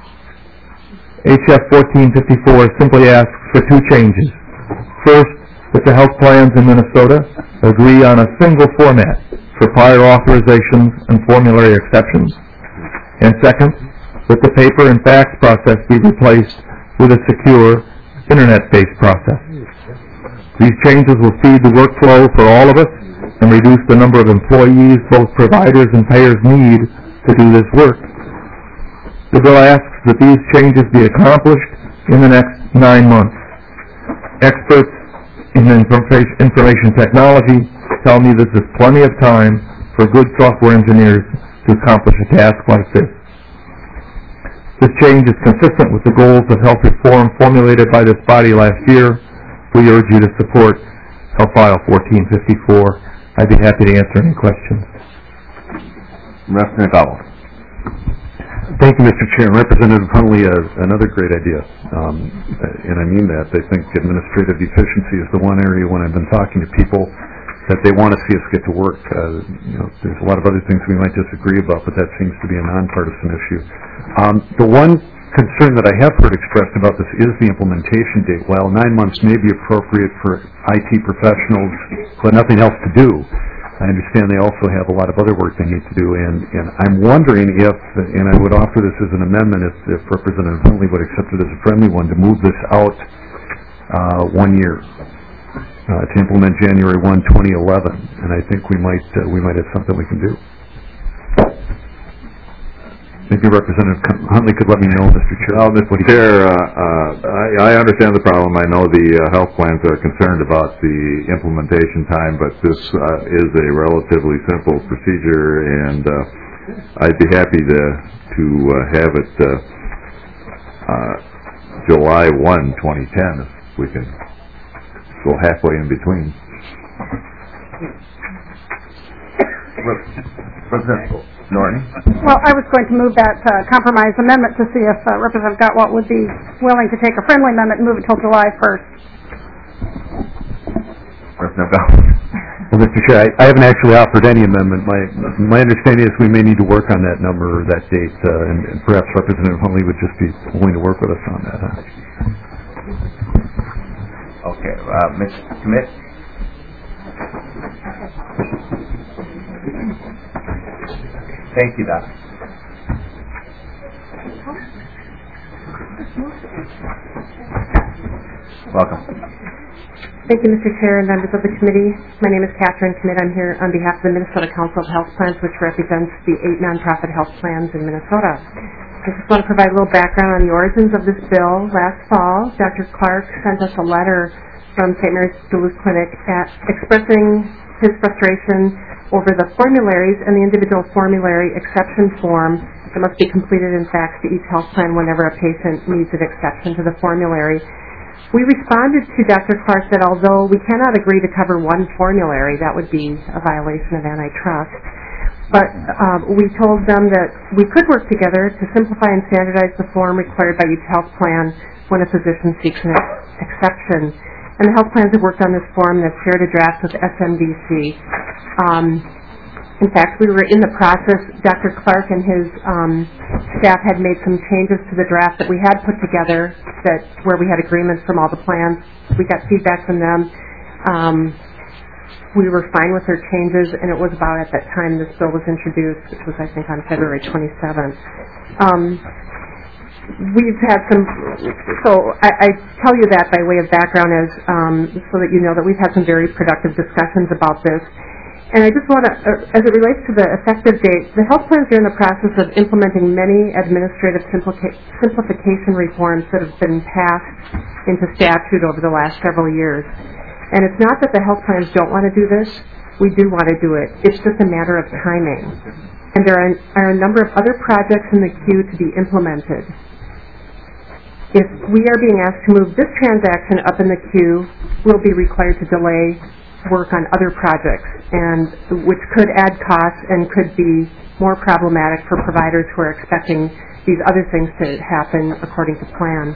H F fourteen fifty-four simply asks for two changes. First, that the health plans in Minnesota agree on a single format for prior authorizations and formulary exceptions. And second, that the paper and fax process be replaced with a secure internet-based process. These changes will speed the workflow for all of us and reduce the number of employees both providers and payers need to do this work. The bill asks that these changes be accomplished in the next nine months. Experts in information technology tell me this is plenty of time for good software engineers to accomplish a task like this. This change is consistent with the goals of health reform formulated by this body last year. We urge you to support Health File fourteen fifty-four. I'd be happy to answer any questions. Representative Gobble. Thank you, Mister Chair. Representative Huntley has another great idea, um, and I mean that. I think administrative efficiency is the one area when I've been talking to people that they want to see us get to work. Uh, you know, there's a lot of other things we might disagree about, but that seems to be a nonpartisan issue. Um, the one concern that I have heard expressed about this is the implementation date. While nine months may be appropriate for I T professionals who have nothing else to do, I understand they also have a lot of other work they need to do, and, and I'm wondering if, and I would offer this as an amendment if, if Representative Huntley would accept it as a friendly one, to move this out uh, one year, uh, to implement January first, twenty eleven, and I think we might uh, we might have something we can do. Maybe Representative Huntley could let me know, Mister Chair. Well, Mister Chair, uh, uh, I, I understand the problem. I know the uh, health plans are concerned about the implementation time, but this uh, is a relatively simple procedure, and uh, I'd be happy to to uh, have it uh, uh, July first, twenty ten, if we can go halfway in between. Representative Norton? Well, I was going to move that uh, compromise amendment to see if uh, Representative Gottwalt would be willing to take a friendly amendment and move it till July first. Representative Gottwalt? Well, Mister Chair, I, I haven't actually offered any amendment. My my understanding is we may need to work on that number or that date, uh, and, and perhaps Representative Huntley would just be willing to work with us on that. Huh? Okay, uh, Miz Schmidt? Thank you, Doc. Welcome. Thank you, Mister Chair and members of the committee. My name is Catherine Schmidt. I'm here on behalf of the Minnesota Council of Health Plans, which represents the eight nonprofit health plans in Minnesota. I just want to provide a little background on the origins of this bill. Last fall, Doctor Clark sent us a letter from Saint Mary's Duluth Clinic at, expressing his frustration over the formularies and the individual formulary exception form that must be completed in fax to each health plan whenever a patient needs an exception to the formulary. We responded to Doctor Clark that although we cannot agree to cover one formulary, that would be a violation of antitrust, but um, we told them that we could work together to simplify and standardize the form required by each health plan when a physician seeks an exception. And the health plans have worked on this form and have shared a draft with S M D C. Um, in fact, we were in the process, Doctor Clark and his um, staff had made some changes to the draft that we had put together that where we had agreements from all the plans. We got feedback from them. Um, we were fine with their changes, and it was about at that time this bill was introduced, which was, I think, on February twenty-seventh. Um, We've had some, so I, I tell you that by way of background as um, so that you know that we've had some very productive discussions about this. And I just want to, uh, as it relates to the effective date, the health plans are in the process of implementing many administrative simplica- simplification reforms that have been passed into statute over the last several years. And it's not that the health plans don't want to do this. We do want to do it. It's just a matter of timing. And there are, are a number of other projects in the queue to be implemented. If we are being asked to move this transaction up in the queue, we'll be required to delay work on other projects, and which could add costs and could be more problematic for providers who are expecting these other things to happen according to plan.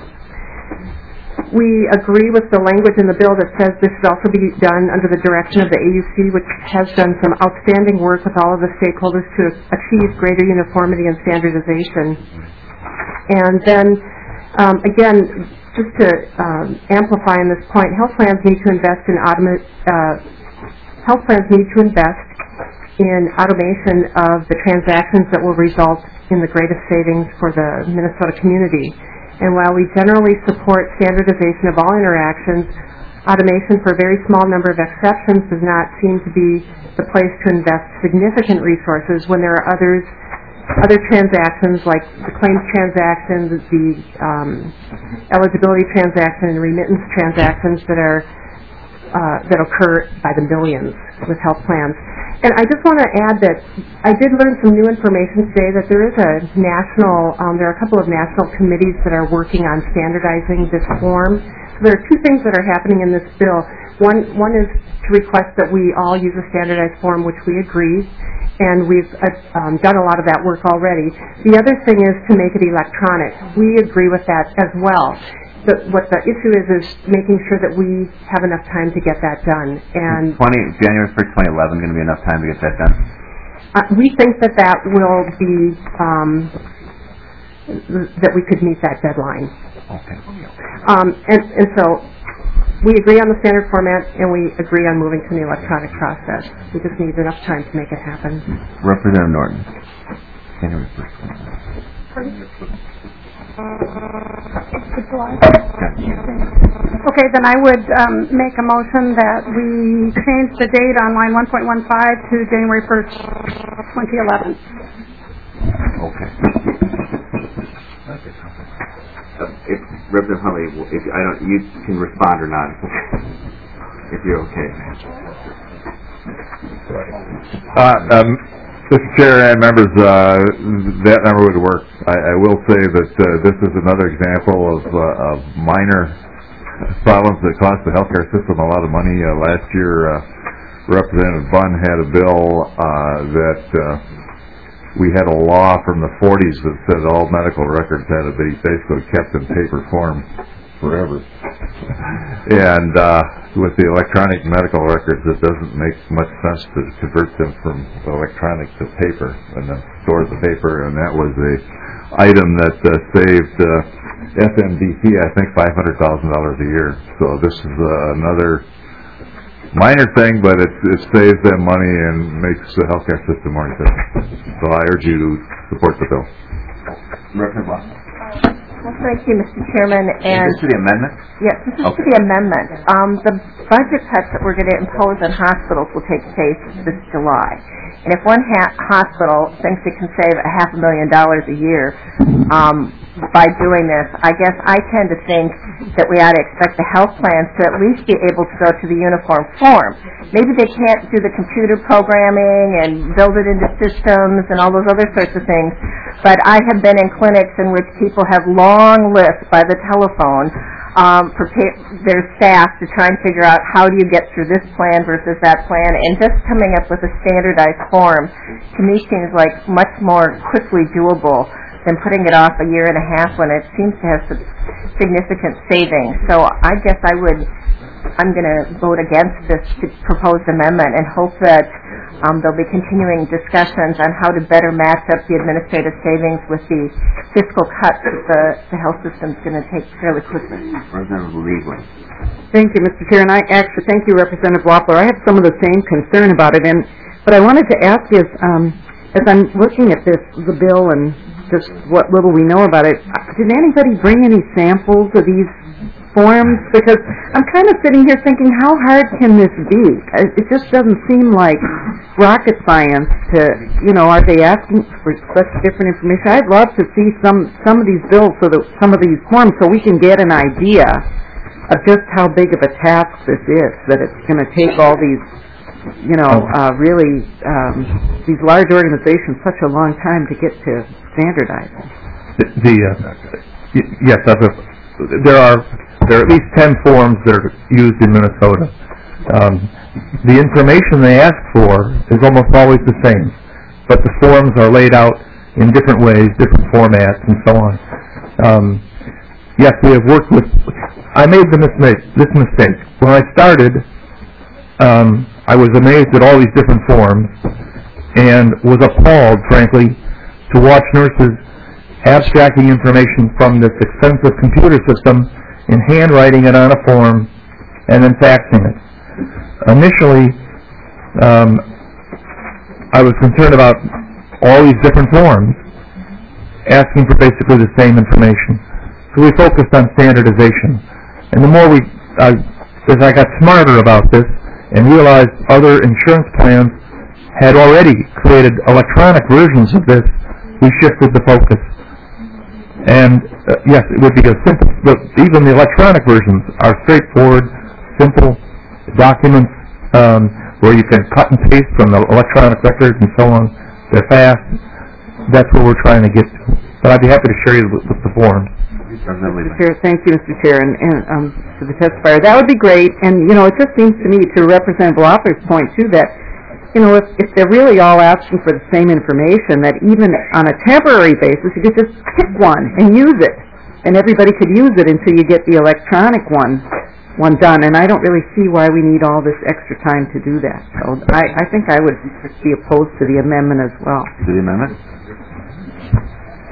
We agree with the language in the bill that says this should also be done under the direction of the A U C, which has done some outstanding work with all of the stakeholders to achieve greater uniformity and standardization. And then Um, again, just to um, amplify on this point, health plans need to invest in automa- uh, health plans need to invest in automation of the transactions that will result in the greatest savings for the Minnesota community. And while we generally support standardization of all interactions, automation for a very small number of exceptions does not seem to be the place to invest significant resources when there are others Other transactions like the claims transactions, the um, eligibility transaction, and remittance transactions that are uh, that occur by the millions with health plans. And I just want to add that I did learn some new information today that there is a national, um, there are a couple of national committees that are working on standardizing this form. So there are two things that are happening in this bill. One, one is to request that we all use a standardized form, which we agree, and we've uh, um, done a lot of that work already. The other thing is to make it electronic. We agree with that as well. The, what the issue is is making sure that we have enough time to get that done. And January first, twenty eleven, going to be enough time to get that done? Uh, we think that that will be um, that we could meet that deadline. Okay. Um, and, and so we agree on the standard format, and we agree on moving to the electronic process. We just need enough time to make it happen. Representative Norton. Can you repeat? Okay, then I would um, make a motion that we change the date on line one point one five to January first, twenty eleven. Okay. Uh, if Representative Huntley, if I don't, you can respond or not if you're okay. Uh, um, Mister Chair and members, uh, that number would work. I, I will say that uh, this is another example of, uh, of minor problems that cost the healthcare system a lot of money. Uh, last year, uh, Representative Bunn had a bill uh, that uh, we had a law from the forties that said all medical records had to be basically kept in paper form forever. And uh, with the electronic medical records, it doesn't make much sense to convert them from electronic to paper and then store the paper. And that was a item that uh, saved uh, F M D P, I think, five hundred thousand dollars a year. So this is uh, another minor thing, but it, it saves them money and makes the healthcare system more efficient. So I urge you to support the bill. Representative Block. Well, thank you, Mister Chairman. And is this to the amendment? Yes, this is okay. to the amendment. Um, the budget cuts that we're going to impose on hospitals will take place this July. And if one ha- hospital thinks it can save a half a million dollars a year um, by doing this, I guess I tend to think that we ought to expect the health plans to at least be able to go to the uniform form. Maybe they can't do the computer programming and build it into systems and all those other sorts of things, but I have been in clinics in which people have long lists by the telephone um, for pa- their staff to try and figure out how do you get through this plan versus that plan, and just coming up with a standardized form to me seems like much more quickly doable than putting it off a year and a half when it seems to have some significant savings. So I guess I would, I'm going to vote against this proposed amendment and hope that um, there'll be continuing discussions on how to better match up the administrative savings with the fiscal cuts that the, the health system's going to take fairly quickly. Representative Lieberman. Thank you, Mister Chair, and I actually thank you, Representative Loeffler. I have some of the same concern about it, and what I wanted to ask is, um, as I'm looking at this, the bill, and just what little we know about it, did anybody bring any samples of these forms? Because I'm kind of sitting here thinking, how hard can this be? It just doesn't seem like rocket science to, you know, are they asking for such different information? I'd love to see some, some of these bills, so that some of these forms, so we can get an idea of just how big of a task this is, that it's going to take all these, you know, uh, really, um, these large organizations such a long time to get to standardizing. The, the uh, y- yes, I've, there are there are at least ten forms that are used in Minnesota. Um, the information they ask for is almost always the same, but the forms are laid out in different ways, different formats, and so on. Um, yes, we have worked with. I made the mistake. This mistake when I started. Um, I was amazed at all these different forms, and was appalled, frankly, to watch nurses abstracting information from this expensive computer system and handwriting it on a form and then faxing it. Initially, um, I was concerned about all these different forms asking for basically the same information. So we focused on standardization. And the more we, uh, as I got smarter about this and realized other insurance plans had already created electronic versions of this, we shifted the focus. And uh, yes, it would be a simple, but even the electronic versions are straightforward, simple documents um, where you can cut and paste from the electronic records and so on. They're fast. That's where we're trying to get to. But I'd be happy to share you with, with the forms. Chair, thank you, Mister Chair, and, and um, to the testifier. That would be great. And, you know, it just seems to me, to Representative Loeffler's point, too, that, you know, if, if they're really all asking for the same information, that even on a temporary basis, you could just pick one and use it. And everybody could use it until you get the electronic one one done. And I don't really see why we need all this extra time to do that. So I, I think I would be opposed to the amendment as well. To the amendment?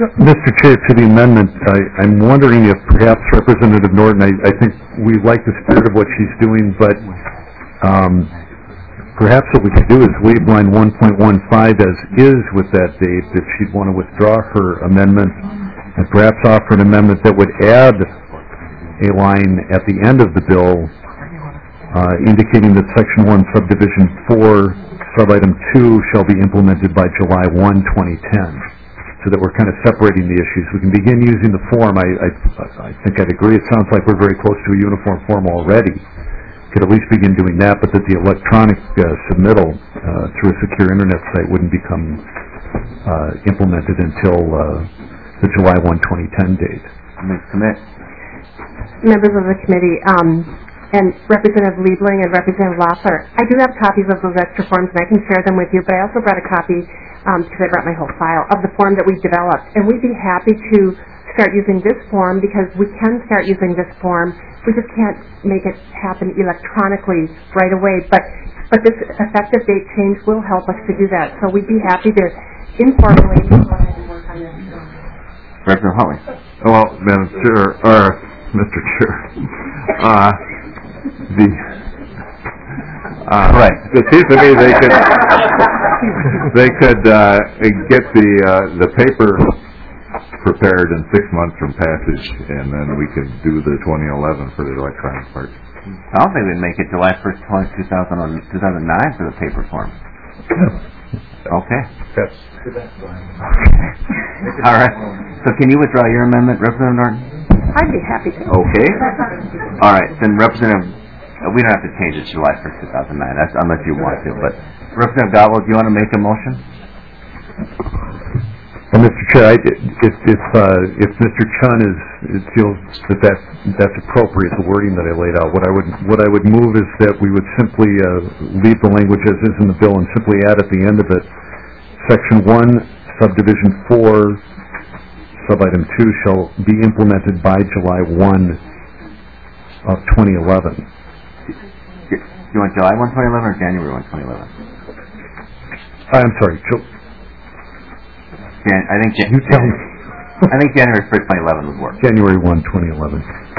Mister Chair, to the amendment, I, I'm wondering if perhaps Representative Norton, I, I think we like the spirit of what she's doing, but um, perhaps what we could do is leave line one point one five as is with that date, if she'd want to withdraw her amendment, and perhaps offer an amendment that would add a line at the end of the bill uh, indicating that Section one, Subdivision four, Subitem two shall be implemented by July first, twenty ten, so that we're kind of separating the issues. We can begin using the form. I, I, I think I'd agree. It sounds like we're very close to a uniform form already. Could at least begin doing that, but that the electronic uh, submittal uh, through a secure internet site wouldn't become uh, implemented until uh, the July first, twenty ten date. Commit. Members of the committee, um, and Representative Liebling and Representative Loeffler, I do have copies of those extra forms, and I can share them with you, but I also brought a copy, um, because I brought my whole file, of the form that we developed. And we'd be happy to start using this form, because we can start using this form. We just can't make it happen electronically right away. But, but this effective date change will help us to do that. So we'd be happy to informally go ahead and work on this. Representative Huntley. Well, Madam Chair, or Mister Chair, uh, the, uh, right. It seems to me they could, they could, uh, get the, uh, the paper prepared in six months from passage, and then we could do the twenty eleven for the electronic part. I don't think we'd make it July first, two thousand nine for the paper form. Okay. Yes. All right. So can you withdraw your amendment, Representative Norton? I'd be happy to. Okay. All right. Then Representative, uh, we don't have to change it to July first, two thousand nine, that's, unless you want to. But Representative Godwell, do you want to make a motion? And Mister Chair, I, if if, uh, if Mister Chun is, is feels that that's, that's appropriate, the wording that I laid out, what I would what I would move is that we would simply uh, leave the language as is in the bill and simply add at the end of it, Section one, Subdivision four, Subitem two shall be implemented by July first of twenty eleven. Do you want July first, twenty eleven, or January first, twenty eleven? I'm sorry. Ju- Jan- I think Jan- you tell me. I think January first, twenty eleven would work. January first, twenty eleven.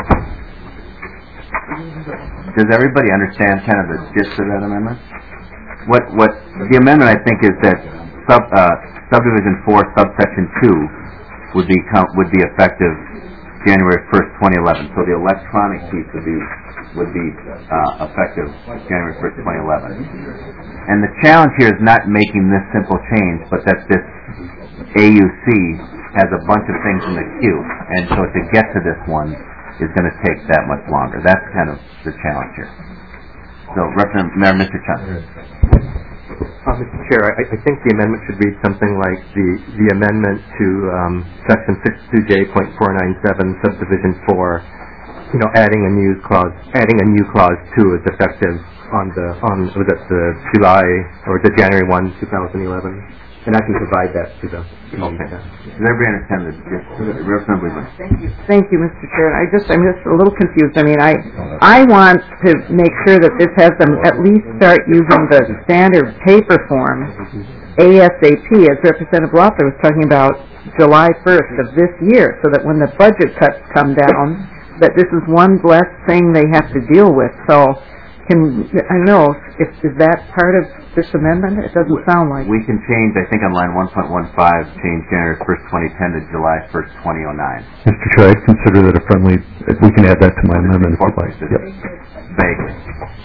Does everybody understand kind of the gist of that amendment? What what the amendment I think is that sub uh, subdivision four subsection two would be would be effective January first, twenty eleven. So the electronic piece would be would be uh, effective January first, twenty eleven. And the challenge here is not making this simple change, but that this A U C has a bunch of things in the queue, and so to get to this one is going to take that much longer. That's kind of the challenge here. So, Representative Mayor, Mister Chun. Uh, Mister Chair, I, I think the amendment should read something like the the amendment to um, Section sixty-two J point four nine seven, Subdivision four. You know, adding a new clause, adding a new clause two is effective on the on was it the July or the January first, two thousand eleven. And I can provide that to the... Okay. Does everybody understand this? Representative Weaver. Thank you. Thank you, Mister Chair. I just, I'm just a little confused. I mean, I, I want to make sure that this has them at least start using the standard paper form ASAP, as Representative Loeffler was talking about, July first of this year, so that when the budget cuts come down, that this is one less thing they have to deal with. So, can, I don't know, if, is that part of this amendment? It doesn't sound like. We can change, I think on line one point one five, change January first, twenty ten to July first, twenty oh nine. Mister Chair, I'd consider that a friendly, if we can add that to my amendment if you'd like. Yep. Vaguely.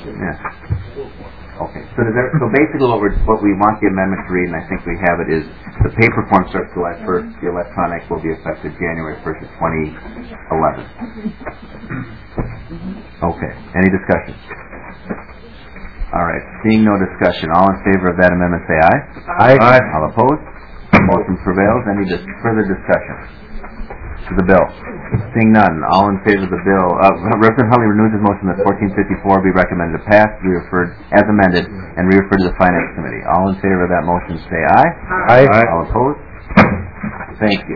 Yeah. Okay. So, does there, so basically what, we're, what we want the amendment to read, and I think we have it, is the paper form starts July first, the electronic will be effective January first of twenty eleven. Okay. Any discussion? All right. Seeing no discussion, all in favor of that amendment say aye. Aye. Aye. All opposed? Motion prevails. Any dis- further discussion to the bill? Seeing none, all in favor of the bill. Uh, Representative Huntley renews his motion that fourteen fifty-four be recommended to pass, be referred as amended, and re-referred to the Finance Committee. All in favor of that motion say aye. Aye. Aye. All opposed? Thank you.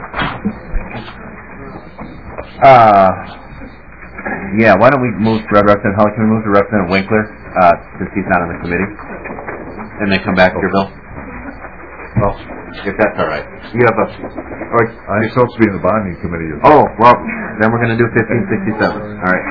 Uh, yeah, why don't we move to Representative Huntley? Can we move to Representative Winkler? Uh, since he's not on the committee, and then come back to your bill. Well, if that's all right. You have a... Or, I'm supposed to be in the bonding committee. as well. oh, well, then we're going to do fifteen sixty-seven. All right.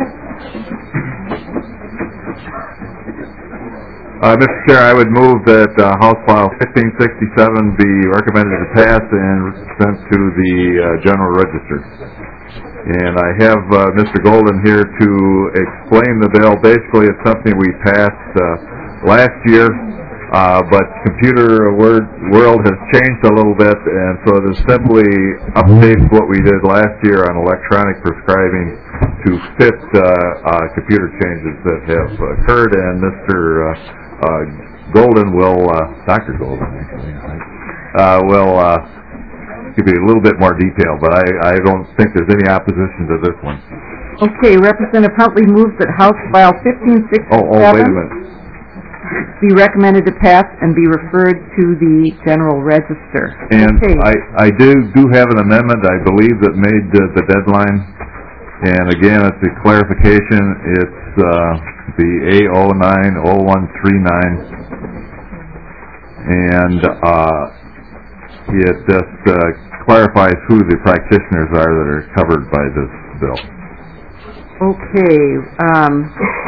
Uh, Mister Chair, I would move that uh, House File fifteen sixty-seven be recommended to pass and sent to the uh, General Register. And I have uh, Mister Golden here to explain the bill. Basically, it's something we passed uh, last year, uh, but computer word, world has changed a little bit, and so it simply updates what we did last year on electronic prescribing to fit uh, uh, computer changes that have occurred. And Mister Uh, uh, Golden will, uh, Doctor Golden actually, uh, will uh, give you a little bit more detail, but I, I don't think there's any opposition to this one. Okay, Representative Huntley moves that House File fifteen sixty-seven... Oh, oh, wait a minute. ...be recommended to pass and be referred to the General Register. And okay. I, I do, do have an amendment, I believe, that made uh, the deadline. And again, it's a clarification. It's uh, the A zero nine zero one three nine. And uh, it just uh, clarifies who the practitioners are that are covered by this bill. Okay. Um,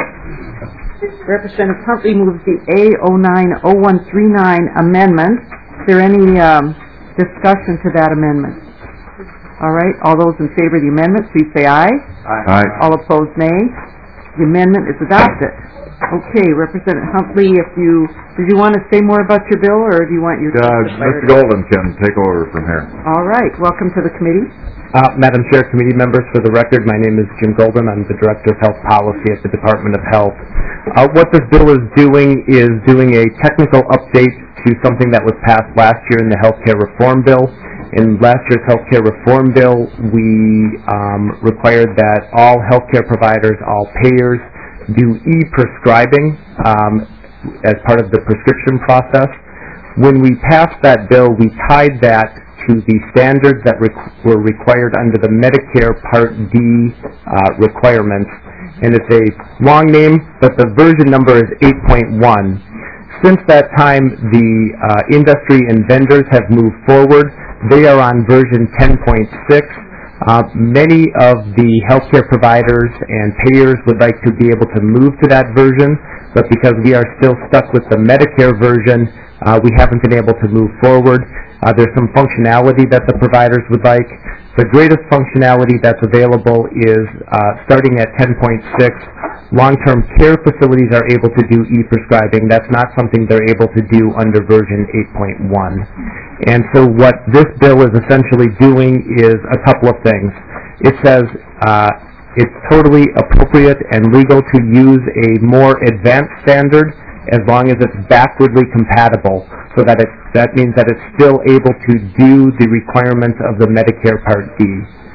Representative Huntley moves the A zero nine zero one three nine amendment. Is there any um, discussion to that amendment? All right. All those in favor of the amendment, please say aye. Aye. Aye. All opposed, nay. The amendment is adopted. Okay, Representative Huntley, if you did you want to say more about your bill, or do you want your... Uh, Mister Golden can take over from here. All right. Welcome to the committee. Uh, Madam Chair, committee members, for the record, my name is Jim Golden. I'm the Director of Health Policy at the Department of Health. Uh, what this bill is doing is doing a technical update to something that was passed last year in the Healthcare Reform Bill. In last year's Healthcare Reform Bill, we um, required that all healthcare providers, all payers, do e-prescribing um, as part of the prescription process. When we passed that bill, we tied that to the standards that re- were required under the Medicare Part D uh, requirements. And it's a long name, but the version number is eight point one. Since that time, the uh, industry and vendors have moved forward. They are on version ten point six. Uh, many of the healthcare providers and payers would like to be able to move to that version, but because we are still stuck with the Medicare version, uh, we haven't been able to move forward. Uh, there's some functionality that the providers would like. The greatest functionality that's available is uh, starting at ten point six. Long-term care facilities are able to do e-prescribing. That's not something they're able to do under version eight point one. And so what this bill is essentially doing is a couple of things. It says uh, it's totally appropriate and legal to use a more advanced standard as long as it's backwardly compatible, so that it, that means that it's still able to do the requirements of the Medicare Part D.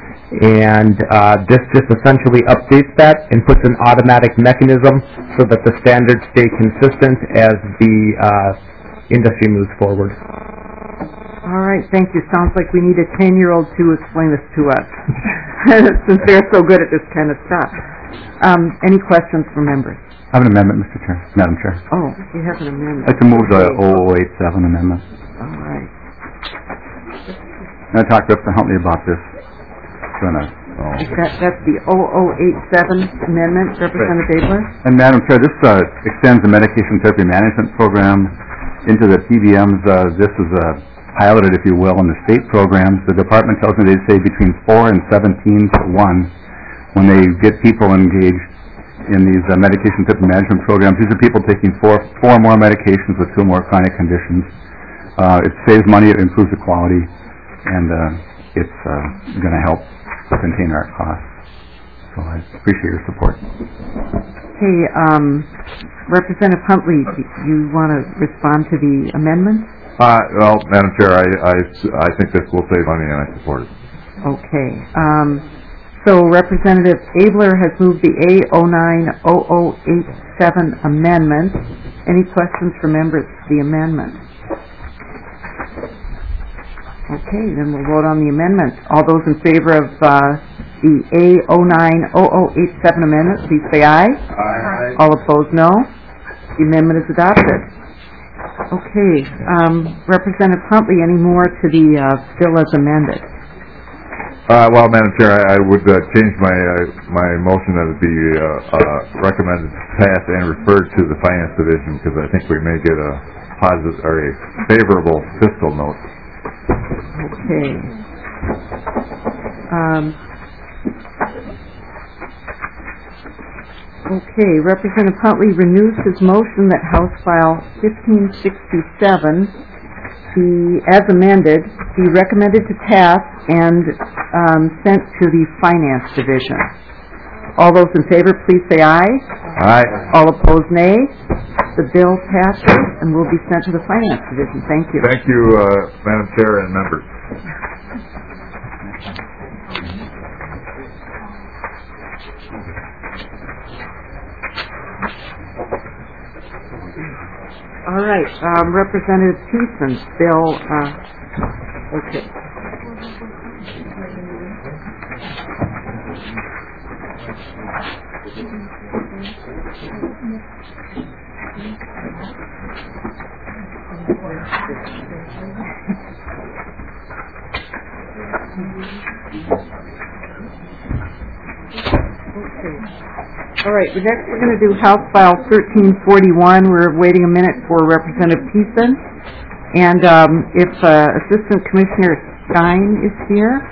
And uh, this just essentially updates that and puts an automatic mechanism so that the standards stay consistent as the uh, industry moves forward. All right, thank you. Sounds like we need a ten-year-old to explain this to us, since they're so good at this kind of stuff. Um, any questions from members? I have an amendment, Mister Chair, Madam Chair. Oh, you have an amendment. I'd like to move the oh oh eight seven amendment. All right. And I talked to Mister Huntley about this. Gonna, oh. That, that's the oh oh eight seven amendment, Representative Abler. And Madam Chair, this uh, extends the medication therapy management program into the P B Ms. Uh, this is uh, piloted, if you will, in the state programs. The department tells me they save between four and seventeen to one when they get people engaged in these uh, medication therapy management programs. These are people taking four, four more medications with two more chronic conditions. Uh, it saves money, it improves the quality, and uh, it's uh, going to help contain our costs. So I appreciate your support. Hey, um, Representative Huntley, do you want to respond to the amendment? Uh, well, Madam Chair, I, I, I think this will save money and I support it. Okay. Um, so Representative Abler has moved the A zero nine zero zero eight seven amendment. Any questions for members of the amendment? Okay, then we'll vote on the amendment. All those in favor of uh, the A zero nine zero zero eight seven amendment, please say aye. Aye. All opposed, no. The amendment is adopted. Okay, um, Representative Huntley, any more to the uh, bill as amended? Uh, well, Madam Chair, I, I would uh, change my uh, my motion that it be uh, uh, recommended passed and referred to the Finance Division because I think we may get a positive or a favorable fiscal note. Okay. Um, okay, Representative Huntley renews his motion that House File fifteen sixty-seven be, as amended, be recommended to pass and um, sent to the Finance Division. All those in favor, please say aye. Aye. All opposed, nay. The bill passes and will be sent to the Finance Division. Thank you. Thank you, uh, Madam Chair and members. All right, um, Representative Thiessen, bill, uh, okay. All right, next we're going to do House File thirteen forty-one. We're waiting a minute for Representative Thiessen. And um, if uh, Assistant Commissioner Stein is here.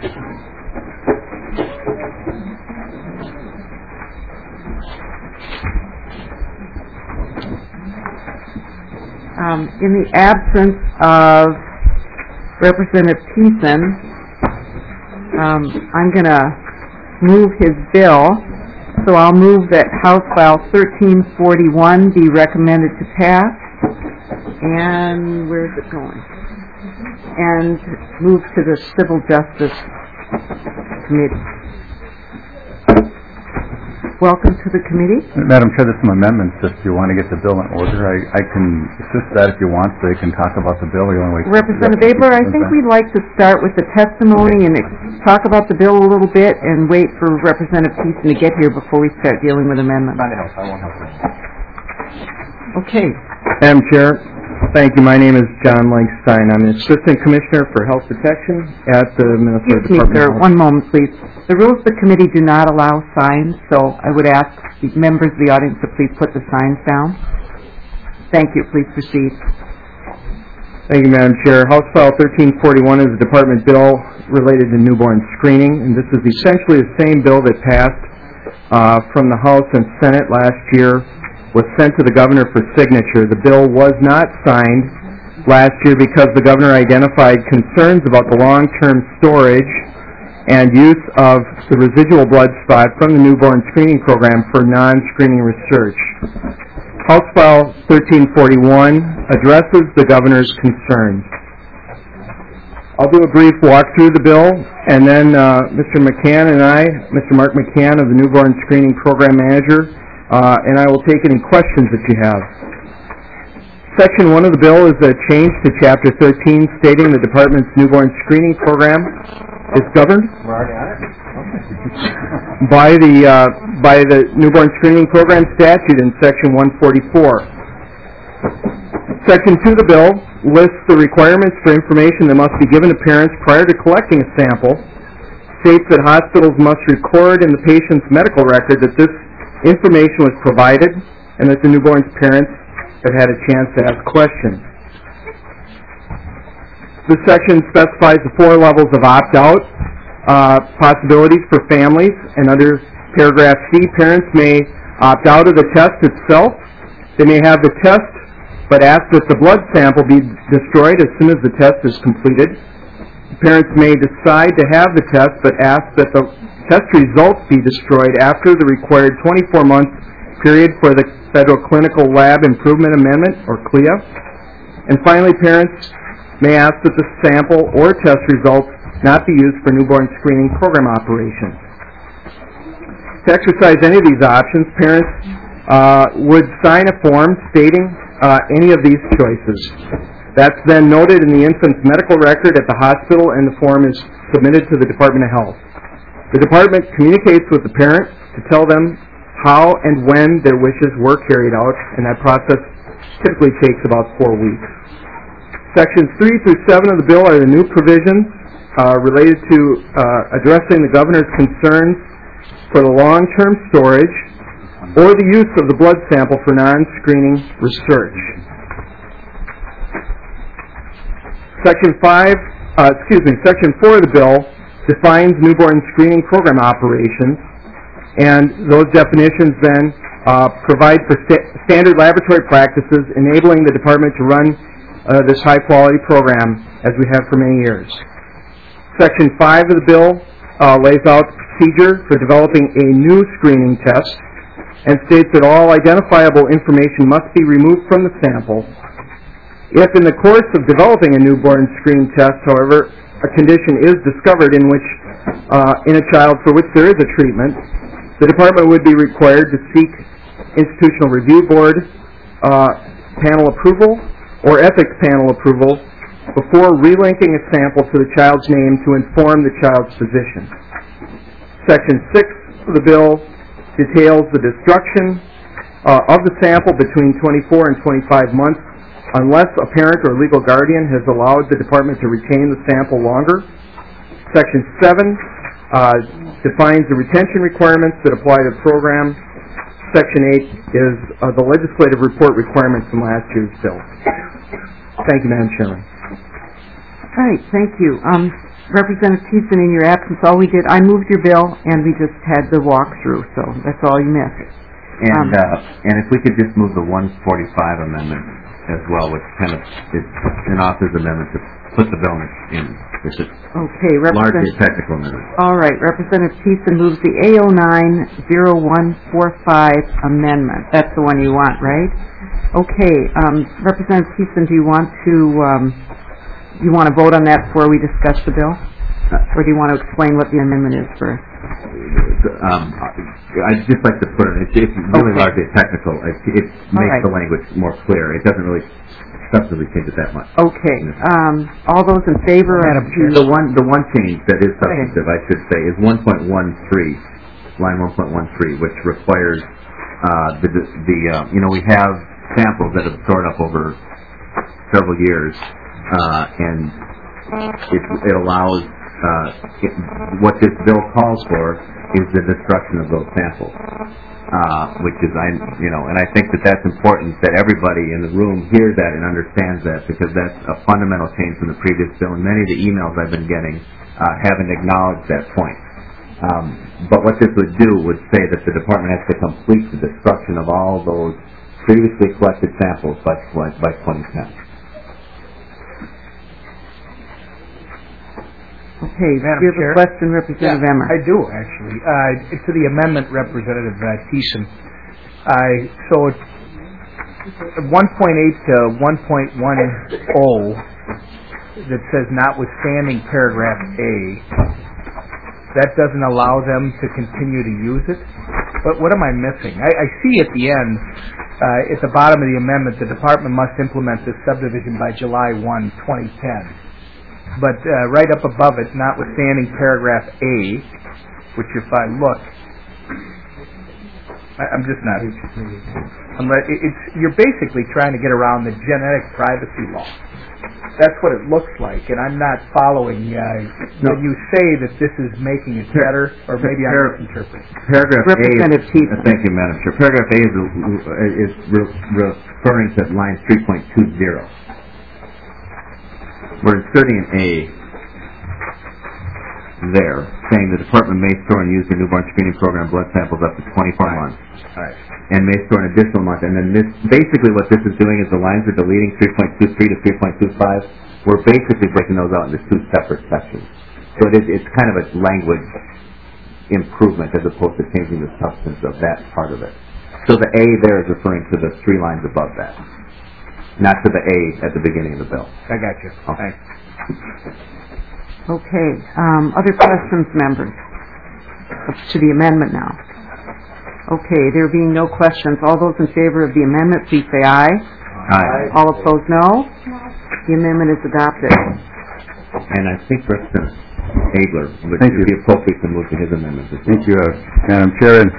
Um, in the absence of Representative Thiessen, um, I'm going to move his bill. So I'll move that House File thirteen forty-one be recommended to pass. And where is it going? And move to the Civil Justice Committee. Welcome to the committee. Madam Chair, there's some amendments if you want to get the bill in order. I, I can assist that if you want, so you can talk about the bill. You want to wait Representative Abler, I think we'd like to start with the testimony and ex- talk about the bill a little bit and wait for Representative Thiessen to get here before we start dealing with amendments. Not help. I won't help her. Okay. Madam Chair, thank you. My name is John Langstein. I'm the Assistant Commissioner for Health Protection at the Minnesota Excuse me, Department sir. of Health. One moment, please. The rules of the committee do not allow signs, so I would ask the members of the audience to please put the signs down. Thank you. Please proceed. Thank you, Madam Chair. House File thirteen forty-one is a department bill related to newborn screening, and this is essentially the same bill that passed uh, from the House and Senate last year, was sent to the governor for signature. The bill was not signed last year because the governor identified concerns about the long-term storage and use of the residual blood spot from the newborn screening program for non-screening research. House File thirteen forty-one addresses the governor's concerns. I'll do a brief walk through the bill, and then uh, Mister McCann and I, Mister Mark McCann of the Newborn Screening Program Manager, uh, and I will take any questions that you have. Section one of the bill is a change to Chapter thirteen stating the department's newborn screening program is governed by the uh, by the newborn screening program statute in Section one forty-four. Section two of the bill lists the requirements for information that must be given to parents prior to collecting a sample, states that hospitals must record in the patient's medical record that this information was provided and that the newborn's parents have had a chance to ask questions. This section specifies the four levels of opt-out uh, possibilities for families, and under paragraph C, parents may opt out of the test itself. They may have the test, but ask that the blood sample be destroyed as soon as the test is completed. Parents may decide to have the test, but ask that the test results be destroyed after the required twenty-four month period for the Federal Clinical Lab Improvement Amendment, or C L I A. And finally, parents may ask that the sample or test results not be used for newborn screening program operations. To exercise any of these options, parents uh, would sign a form stating uh, any of these choices. That's then noted in the infant's medical record at the hospital, and the form is submitted to the Department of Health. The department communicates with the parent to tell them how and when their wishes were carried out, and that process typically takes about four weeks. Sections three through seven of the bill are the new provisions uh, related to uh, addressing the governor's concerns for the long-term storage or the use of the blood sample for non-screening research. Section five, uh, excuse me, Section four of the bill defines newborn screening program operations, and those definitions then uh, provide for sta standard laboratory practices, enabling the department to run uh, this high-quality program as we have for many years. Section five of the bill uh, lays out the procedure for developing a new screening test and states that all identifiable information must be removed from the sample. If in the course of developing a newborn screening test, however, a condition is discovered in which, uh, in a child for which there is a treatment, the department would be required to seek institutional review board uh, panel approval or ethics panel approval before relinking a sample to the child's name to inform the child's physician. Section six of the bill details the destruction uh, of the sample between twenty-four and twenty-five months unless a parent or legal guardian has allowed the department to retain the sample longer. Section seven uh, defines the retention requirements that apply to the program. Section eight is uh, the legislative report requirements from last year's bill. Thank you, Madam Chairman. All right, thank you. Um, Representative Thiessen, in your absence, all we did, I moved your bill, and we just had the walkthrough, so that's all you missed. And Um, uh, and if we could just move the one forty-five amendment as well, which kind of is an author's amendment to put the bill in. in it's a Okay, largely Representative. technical amendment. All right, Representative Thiessen moves the A O nine zero one four five amendment. That's the one you want, right? Okay, um, Representative Thiessen, do you want to um, you want to vote on that before we discuss the bill, or do you want to explain what the amendment is first? Um, I'd just like to put it, it's, it's really Okay. largely technical. It, it All makes right. the language more clear. It doesn't really substantively change it that much. Okay, um, all those in favor of The one, the one change that is substantive, I should say, is one point one three, line one point one three, which requires uh, the, the uh, you know, we have samples that have stored up over several years, uh, and it, it allows, uh, it, what this bill calls for is the destruction of those samples, uh, which is, I, you know, and I think that that's important that everybody in the room hears that and understands that, because that's a fundamental change from the previous bill, and many of the emails I've been getting uh, haven't acknowledged that point. Um, but what this would do would say that the department has to complete the destruction of all those previously collected samples by, by twenty ten. Okay, Madam you have Chair? a question, Representative Yeah, Emmer. I do, actually. Uh, to the amendment, Representative uh, Thiessen. I so one point eight to one point ten that says notwithstanding paragraph A, that doesn't allow them to continue to use it. But what am I missing? I, I see at the end, uh, at the bottom of the amendment, the department must implement this subdivision by July first, twenty ten. But uh, right up above it, notwithstanding paragraph A, which if I look, I, I'm just not. I'm right, it, it's you're basically trying to get around the genetic privacy law. That's what it looks like, and I'm not following. Uh, No. When you say that this is making it better, or maybe I'm Par- misinterpreting. Paragraph A Representative is, Thiessen. uh, thank you, Madam Chair. Paragraph A is, is re- referring to line three point two zero. We're inserting an A there, saying the department may store and use the newborn screening program blood samples up to twenty-four months, Right. and may store an additional month. And then this, basically what this is doing is the lines are deleting three point two three to three point two five. We're basically breaking those out into two separate sections. So it is, it's kind of a language improvement as opposed to changing the substance of that part of it. So the A there is referring to the three lines above that, not to the A at the beginning of the bill. I got you. Okay. Thanks. Okay, um, other questions, members? To the amendment now. Okay, there being no questions, all those in favor of the amendment, please say aye. Aye. All opposed, no. The amendment is adopted. And I think Representative Abler would Thank be you. appropriate to move to his amendment. as well. Thank you, uh, Madam Chair. And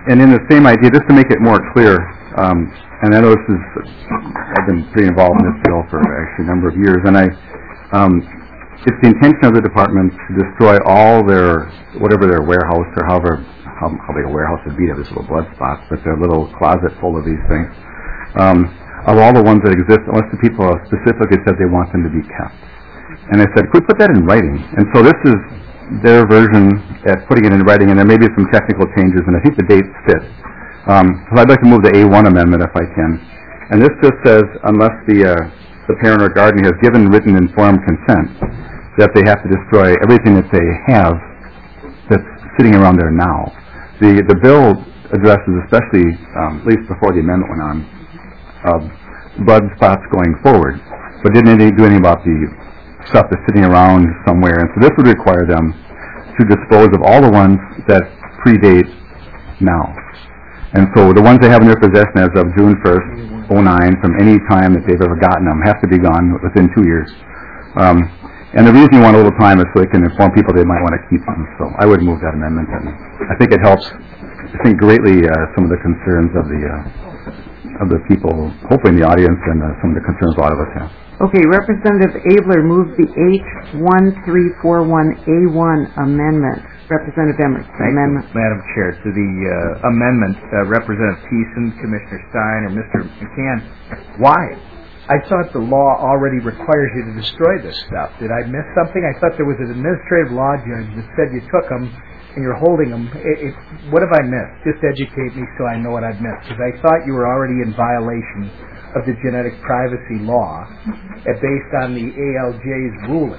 and in the same idea, just to make it more clear, um, and I know this is, I've been pretty involved in this bill for actually a number of years, and I, um, it's the intention of the department to destroy all their, whatever their warehouse or however, how, how big a warehouse would be, there's little blood spots, but their little closet full of these things, um, of all the ones that exist, unless the people specifically said they want them to be kept. And I said, could we put that in writing? And so this is their version at putting it in writing, and there may be some technical changes, and I think the dates fit. Um, so I'd like to move the A one amendment if I can. And this just says, unless the, uh, the parent or guardian has given written informed consent, that they have to destroy everything that they have that's sitting around there now. The, the bill addresses, especially, um, at least before the amendment went on, uh, blood spots going forward, but didn't do anything about the stuff that's sitting around somewhere. And so this would require them to dispose of all the ones that predate now. And so the ones they have in their possession as of June first, oh nine, from any time that they've ever gotten them, have to be gone within two years. Um, and the reason you want a little time is so they can inform people they might want to keep them. So I would move that amendment, and I think it helps, I think, greatly uh, some of the concerns of the uh, of the people, hopefully in the audience, and uh, some of the concerns a lot of us have. Okay, Representative Abler moves the H one three four one A one amendment. Representative Emmert, amendment. Madam Chair, to the uh, amendment, uh, Representative Thiessen, Commissioner Stein, and Mister McCann, why? I thought the law already requires you to destroy this stuff. Did I miss something? I thought there was an administrative law judge that said you took them and you're holding them. It, it, what have I missed? Just educate me so I know what I've missed. Because I thought you were already in violation of the genetic privacy law uh, based on the A L J's ruling.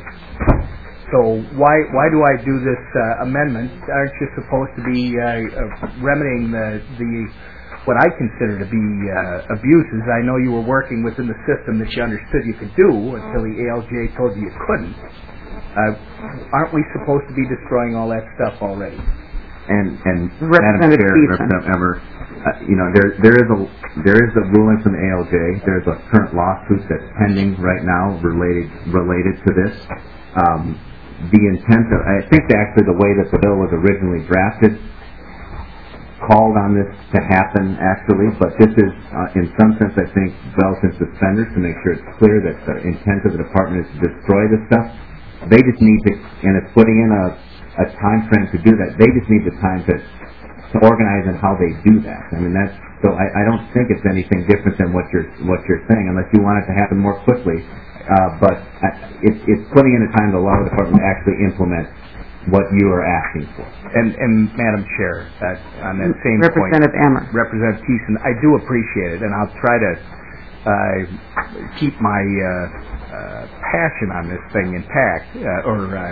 So why why do I do this uh, amendment? Aren't you supposed to be uh, uh, remedying the the what I consider to be uh, abuses? I know you were working within the system that you understood you could do until the A L J told you you couldn't. Uh, aren't we supposed to be destroying all that stuff already? And and Madam Chair, Representative Emmer, uh, you know there there is a there is a ruling from the A L J. There's a current lawsuit that's pending right now related related to this. Um, the intent of, I think actually the way that the bill was originally drafted called on this to happen actually, but this is uh, in some sense I think belts and suspenders to make sure it's clear that the intent of the department is to destroy this stuff. They just need to, and it's putting in a, a time frame to do that. They just need the time to to organize and how they do that. I mean that's so I, I don't think it's anything different than what you're what you're saying unless you want it to happen more quickly. Uh, but uh, it, it's putting in a time to allow the department to actually implement what you are asking for. And, and Madam Chair, uh, on that same Representative point, Emmer. Representative Thiessen, I do appreciate it, and I'll try to uh, keep my uh, uh, passion on this thing intact, uh, or uh,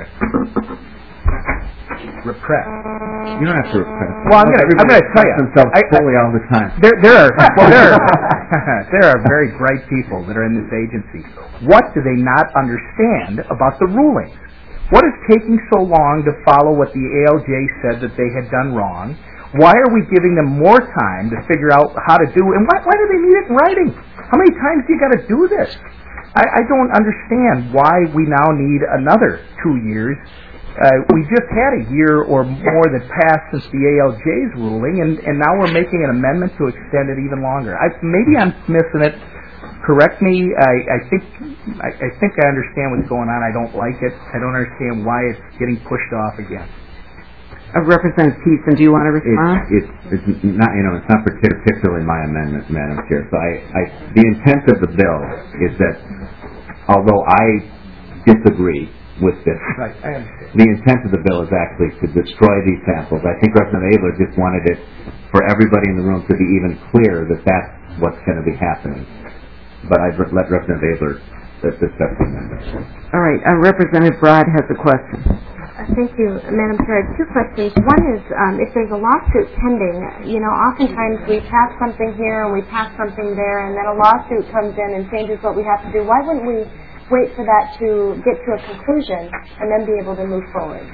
repress. You don't have to repress. Well, I'm going I'm to tell you, themselves fully all the time. There, there are well, there are, there are very bright people that are in this agency. What do they not understand about the rulings? What is taking so long to follow what the A L J said that they had done wrong? Why are we giving them more time to figure out how to do it? And why, why do they need it in writing? How many times do you got to do this? I, I don't understand why we now need another two years. Uh, we just had a year or more that passed since the A L J's ruling, and, and now we're making an amendment to extend it even longer. I, maybe I'm missing it. Correct me. I, I think I, I think I understand what's going on. I don't like it. I don't understand why it's getting pushed off again. Uh, Representative Thiessen, do you want to respond? It's, it's, it's not, you know, it's not particularly my amendment, Madam Chair. So I, I, the intent of the bill is that, although I disagree with this, right, I understand. The intent of the bill is actually to destroy these samples. I think Representative Abler just wanted it for everybody in the room to be even clear that that's what's going to be happening. But I'd let Representative Abler discuss the amendment. All right, uh, Representative Broad has a question. Uh, thank you, Madam Chair. Two questions. One is, um, if there's a lawsuit pending, you know, oftentimes we pass something here and we pass something there, and then a lawsuit comes in and changes what we have to do. Why wouldn't we wait for that to get to a conclusion and then be able to move forward?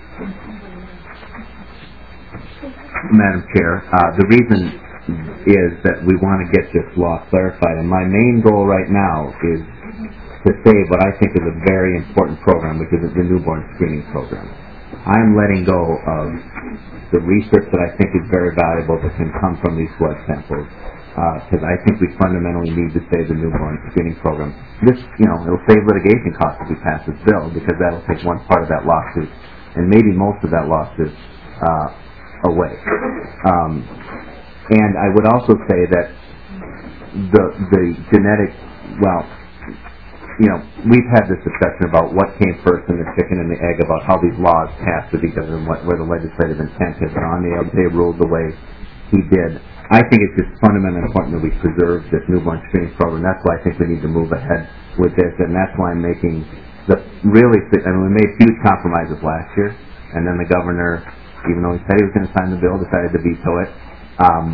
Madam Chair, uh, the reason is that we want to get this law clarified, and my main goal right now is to save what I think is a very important program, which is the newborn screening program. I'm letting go of the research that I think is very valuable that can come from these blood samples, because uh, I think we fundamentally need to save the newborn screening program. This, you know, it'll save litigation costs if we pass this bill, because that'll take one part of that lawsuit, and maybe most of that lawsuit, uh, away. Um, and I would also say that the the genetic, well, you know, we've had this discussion about what came first in the chicken and the egg, about how these laws passed with each other and what, where the legislative intent is. And on the L J ruled the way he did. I think it's just fundamentally important that we preserve this newborn screening program. That's why I think we need to move ahead with this, and that's why I'm making the really, I mean, we made huge compromises last year, and then the governor, even though he said he was going to sign the bill, decided to veto it. Um,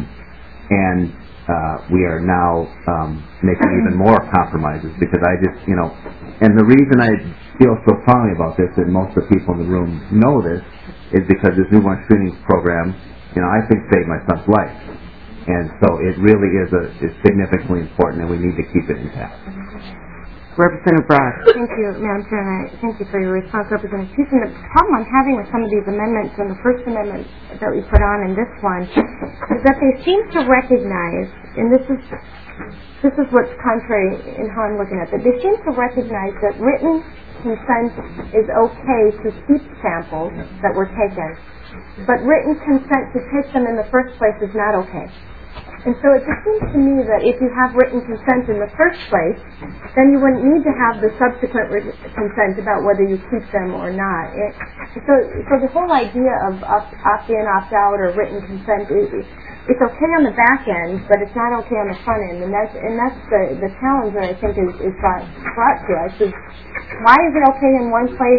and Uh, we are now um, making even more compromises, because I just, you know, and the reason I feel so strongly about this, and most of the people in the room know this, is because this newborn screening program, you know, I think saved my son's life. And so it really is, a, is significantly important, and we need to keep it intact. Representative Brock. Thank you, Madam Chair, and I thank you for your response, Representative Thiessen. The problem I'm having with some of these amendments, and the first amendment that we put on and this one, is that they seem to recognize, and this is this is what's contrary in how I'm looking at it, they seem to recognize that written consent is okay to keep samples that were taken, but written consent to take them in the first place is not okay. And so it just seems to me that if you have written consent in the first place, then you wouldn't need to have the subsequent written consent about whether you keep them or not. It, so, so the whole idea of opt, opt-in, opt-out, or written consent, is, it's okay on the back end, but it's not okay on the front end. And that's and that's the, the challenge that I think is, is brought, brought to us. Is why is it okay in one place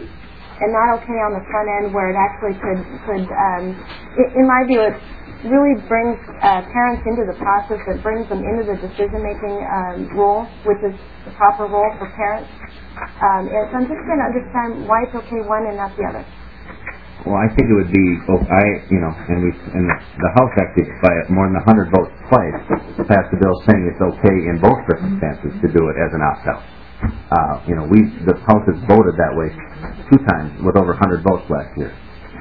and not okay on the front end, where it actually could, could um, in, in my view, it really brings uh, parents into the process, that brings them into the decision-making um, role, which is the proper role for parents. Um, and so I'm just trying to understand why it's okay one and not the other. Well, I think it would be, oh, I, you know, and we, and the House actually, by more than one hundred votes twice, passed a bill saying it's okay in both circumstances to do it as an opt-out. Uh, you know, we, the House has voted that way two times with over one hundred votes last year.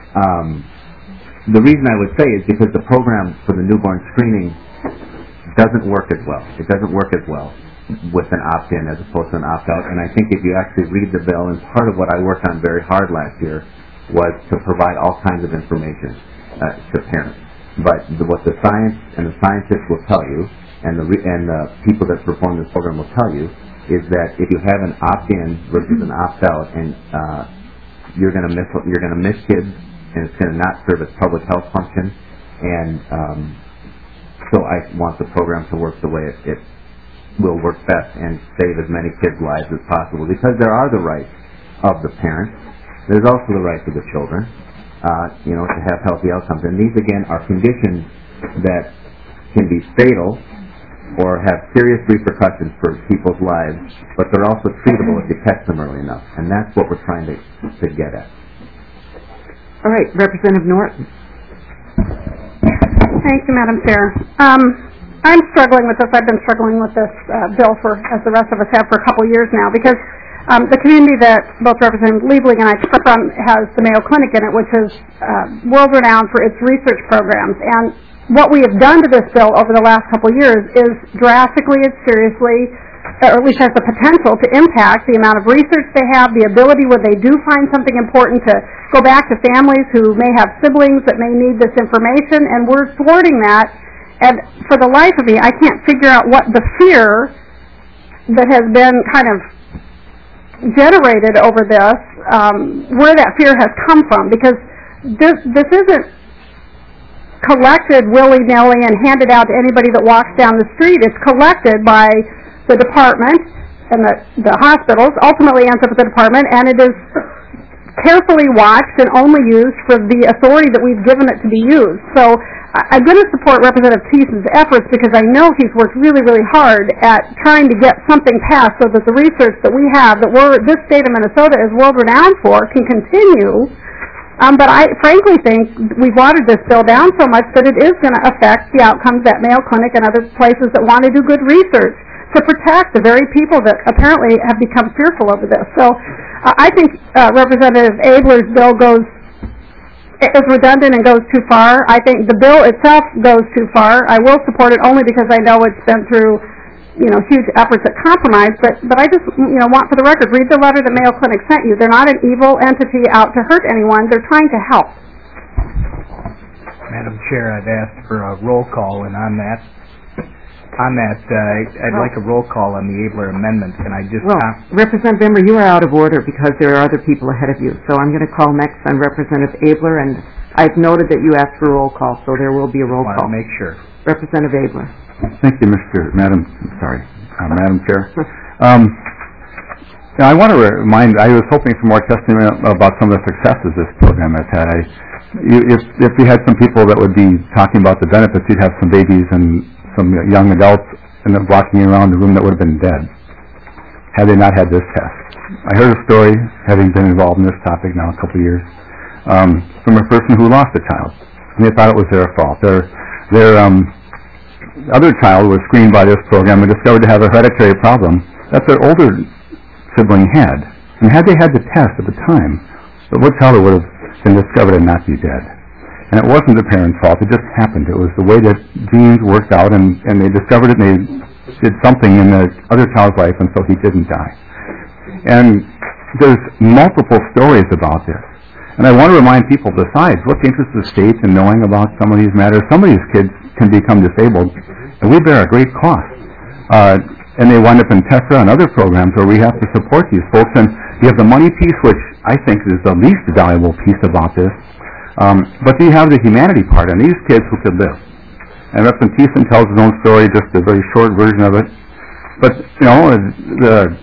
Um, The reason I would say is because the program for the newborn screening doesn't work as well. It doesn't work as well with an opt-in as opposed to an opt-out. And I think if you actually read the bill, and part of what I worked on very hard last year was to provide all kinds of information uh, to parents. But the, what the science and the scientists will tell you, and the re- and the people that perform this program will tell you, is that if you have an opt-in versus an opt-out, and uh, you're going to miss you're going to miss kids, and it's going to not serve its public health function. And um, so I want the program to work the way it, it will work best and save as many kids' lives as possible, because there are the rights of the parents. There's also the rights of the children, uh, you know, to have healthy outcomes. And these, again, are conditions that can be fatal or have serious repercussions for people's lives, but they're also treatable if you catch them early enough. And that's what we're trying to, to get at. All right, Representative Norton. Thank you, Madam Chair. Um, I'm struggling with this. I've been struggling with this uh, bill for, as the rest of us have, for a couple years now, because um, the community that both Representative Liebling and I come from has the Mayo Clinic in it, which is uh, world-renowned for its research programs. And what we have done to this bill over the last couple years is drastically and seriously, or at least has the potential to impact the amount of research they have, the ability where they do find something important to go back to families who may have siblings that may need this information, and we're thwarting that. And for the life of me, I can't figure out what the fear that has been kind of generated over this, um, where that fear has come from, because this, this isn't collected willy-nilly and handed out to anybody that walks down the street. It's collected by the department and the, the hospitals, ultimately ends up at the department, and it is carefully watched and only used for the authority that we've given it to be used. So I'm going to support Representative Thiessen's efforts, because I know he's worked really, really hard at trying to get something passed so that the research that we have, that we're, this state of Minnesota is world-renowned for, can continue. Um, but I frankly think we've watered this bill down so much that it is going to affect the outcomes at Mayo Clinic and other places that want to do good research to protect the very people that apparently have become fearful over this. So uh, I think uh, Representative Abler's bill goes is redundant and goes too far. I think the bill itself goes too far. I will support it only because I know it's been through, you know, huge efforts at compromise, but, but I just, you know, want for the record, read the letter that Mayo Clinic sent you. They're not an evil entity out to hurt anyone. They're trying to help. Madam Chair, I'd ask for a roll call, and on that, on that, uh, I'd like a roll call on the Abler amendment. Can I just... Well, Representative Bimmer, you are out of order because there are other people ahead of you. So I'm going to call next on Representative Abler, and I've noted that you asked for a roll call, so there will be a roll I call. want to make sure. Representative Abler. Thank you, Mister Madam, sorry, uh, Madam Chair. Um, now I want to remind, I was hoping for more testimony about some of the successes this program has had. I, you, if, if we had some people that would be talking about the benefits, you'd have some babies and some young adults and then walking around the room that would have been dead had they not had this test. I heard a story, having been involved in this topic now a couple of years, um, from a person who lost a child, and they thought it was their fault. Their, their um, other child was screened by this program and discovered to have a hereditary problem that their older sibling had. And had they had the test at the time, the little child would have been discovered and not be dead. And it wasn't the parents' fault, it just happened. It was the way that genes worked out, and, and they discovered it, and they did something in the other child's life, and so he didn't die. And there's multiple stories about this. And I want to remind people, besides, what's the interest of the state in knowing about some of these matters? Some of these kids can become disabled, and we bear a great cost. Uh, and they wind up in TEFRA and other programs where we have to support these folks. And you have the money piece, which I think is the least valuable piece about this. Um, but you have the humanity part, and these kids who could live. And Representative Thiessen tells his own story, just a very short version of it. But, you know, the,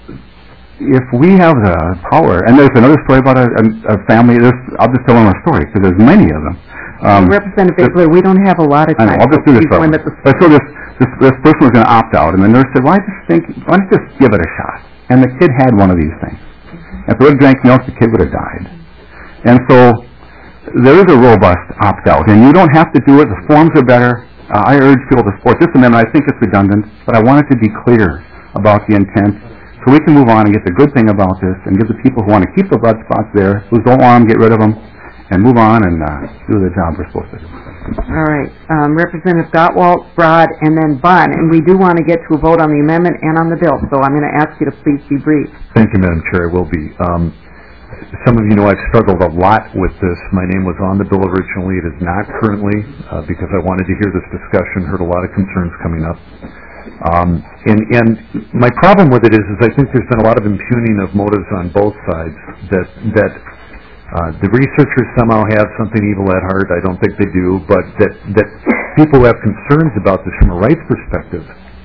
if we have the power, and there's another story about a, a, a family, there's, I'll just tell them a story, because there's many of them. Um, Representative Abler, we don't have a lot of time. I know, I'll just do this. So, so this, this, this person was going to opt out, and the nurse said, why just think, why don't you just give it a shot? And the kid had one of these things. If it would have drank milk, the kid would have died. And so there is a robust opt-out, and you don't have to do it. The forms are better. Uh, I urge people to support this amendment. I think it's redundant, but I want it to be clear about the intent so we can move on and get the good thing about this and give the people who want to keep the blood spots there, who don't want them, get rid of them, and move on and uh, do the job we're supposed to do. All right. Um, Representative Gottwalt, Broad, and then Bunn. And we do want to get to a vote on the amendment and on the bill, so I'm going to ask you to please be brief. Thank you, Madam Chair. I will be. Um, Some of you know I've struggled a lot with this. My name was on the bill originally. It is not currently uh, because I wanted to hear this discussion, heard a lot of concerns coming up. Um, and, and my problem with it is, is I think there's been a lot of impugning of motives on both sides, that, that uh, the researchers somehow have something evil at heart. I don't think they do, but that, that people who have concerns about this from a rights perspective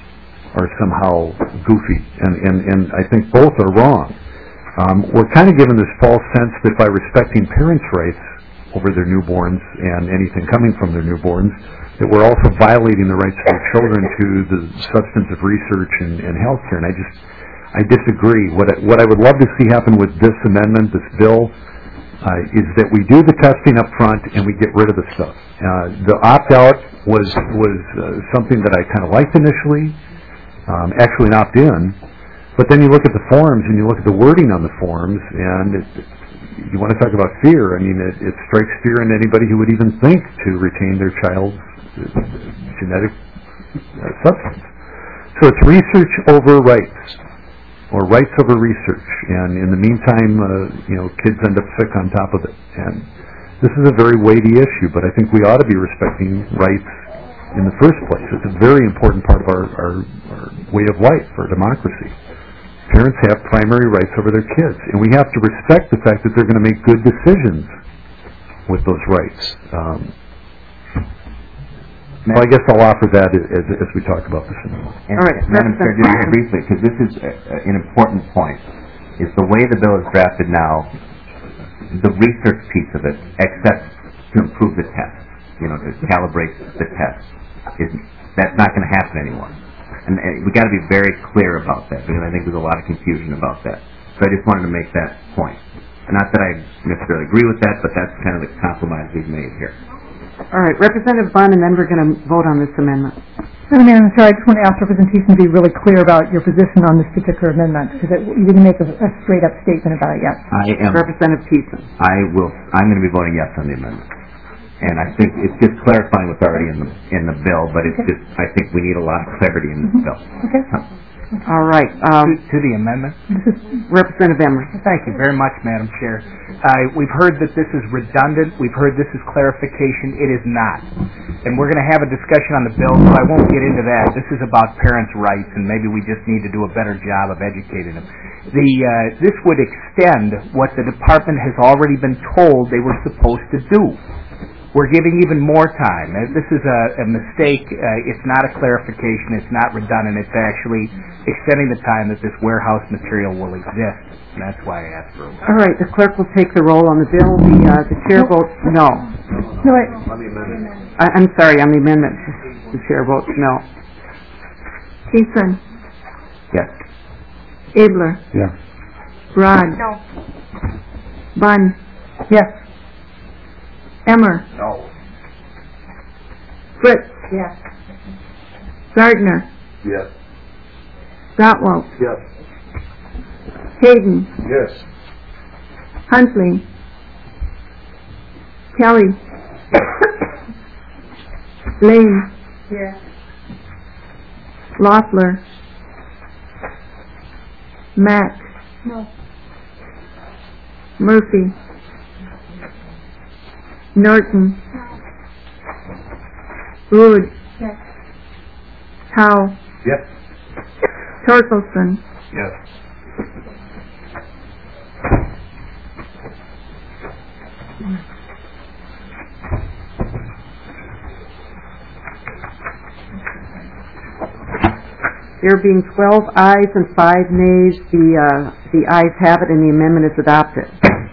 are somehow goofy. And, and, and I think both are wrong. Um, we're kind of given this false sense that by respecting parents' rights over their newborns and anything coming from their newborns, that we're also violating the rights of their children to the substantive research and, and health care. And I just, I disagree. What I, what I would love to see happen with this amendment, this bill, uh, is that we do the testing up front and we get rid of the stuff. Uh, the opt-out was, was uh, something that I kind of liked initially, um, actually an opt-in. But then you look at the forms and you look at the wording on the forms, and it, you want to talk about fear. I mean, it, it strikes fear in anybody who would even think to retain their child's genetic uh, substance. So it's research over rights, or rights over research. And in the meantime, uh, you know, kids end up sick on top of it. And this is a very weighty issue, but I think we ought to be respecting rights in the first place. It's a very important part of our, our, our way of life, our democracy. Parents have primary rights over their kids, and we have to respect the fact that they're going to make good decisions with those rights. Um, well, I guess I'll offer that as, as we talk about this. All right, Madam Chair, just briefly, because this is a, a, an important point, is the way the bill is drafted now, the research piece of it, except to improve the test, you know, to calibrate the test, is that's not going to happen anymore. And, and we got to be very clear about that, because I think there's a lot of confusion about that. So I just wanted to make that point. Not that I necessarily agree with that, but that's kind of the compromise we've made here. All right, Representative Bunn, and then we're going to vote on this amendment. I mean, I'm sorry, I just want to ask Representative Thiessen to be really clear about your position on this particular amendment, because you didn't make a, a straight-up statement about it yet. I am... Representative Thiessen. I will, I'm going to be voting yes on the amendment. And I think it's just clarifying what's already in the, in the bill, but it's Okay. just, I think we need a lot of clarity in this bill. Okay. All right. Um, To the amendment? Representative Emery. Thank you very much, Madam Chair. Uh, we've heard that this is redundant. We've heard this is clarification. It is not. And we're going to have a discussion on the bill, so I won't get into that. This is about parents' rights, and maybe we just need to do a better job of educating them. The, uh, this would extend what the department has already been told they were supposed to do. We're giving even more time. Uh, This is a, a mistake. Uh, it's not a clarification. It's not redundant. It's actually extending the time that this warehouse material will exist. And that's why I asked for it. All right, the clerk will take the roll on the bill. The, uh, the chair votes no. No, wait. I, I'm sorry, on the amendment. The chair votes no. Thiessen. Yes. Abler. Yeah. Rod. No. Bunn. Yes. Emmer. No. Fritz. Yes. Gardner. Yes. Gottwald. Yes. Hayden. Yes. Huntley. Kelly. Lane. Yes. Loeffler. Mack. No. Murphy. Norton. Wood. Yes. Howe. Yes. Torkelson. Yes. There being twelve ayes and five nays, the, uh, the ayes have it and the amendment is adopted.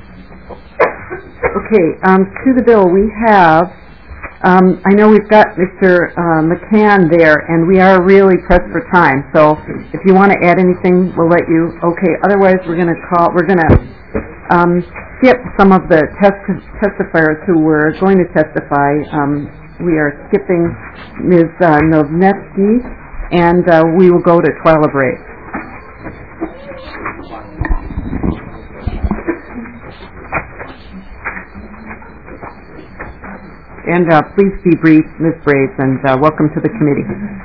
Okay, um, to the bill, we have, um, I know we've got Mister Uh, McCann there, and we are really pressed for time, so if you want to add anything, we'll let you. Okay, otherwise we're going to call, we're going to um, skip some of the tes- testifiers who were going to testify. Um, we are skipping Miz Uh, Novnetsky, and uh, we will go to Twyla Brace. And uh, please be brief, Miz Brace, and uh, welcome to the committee.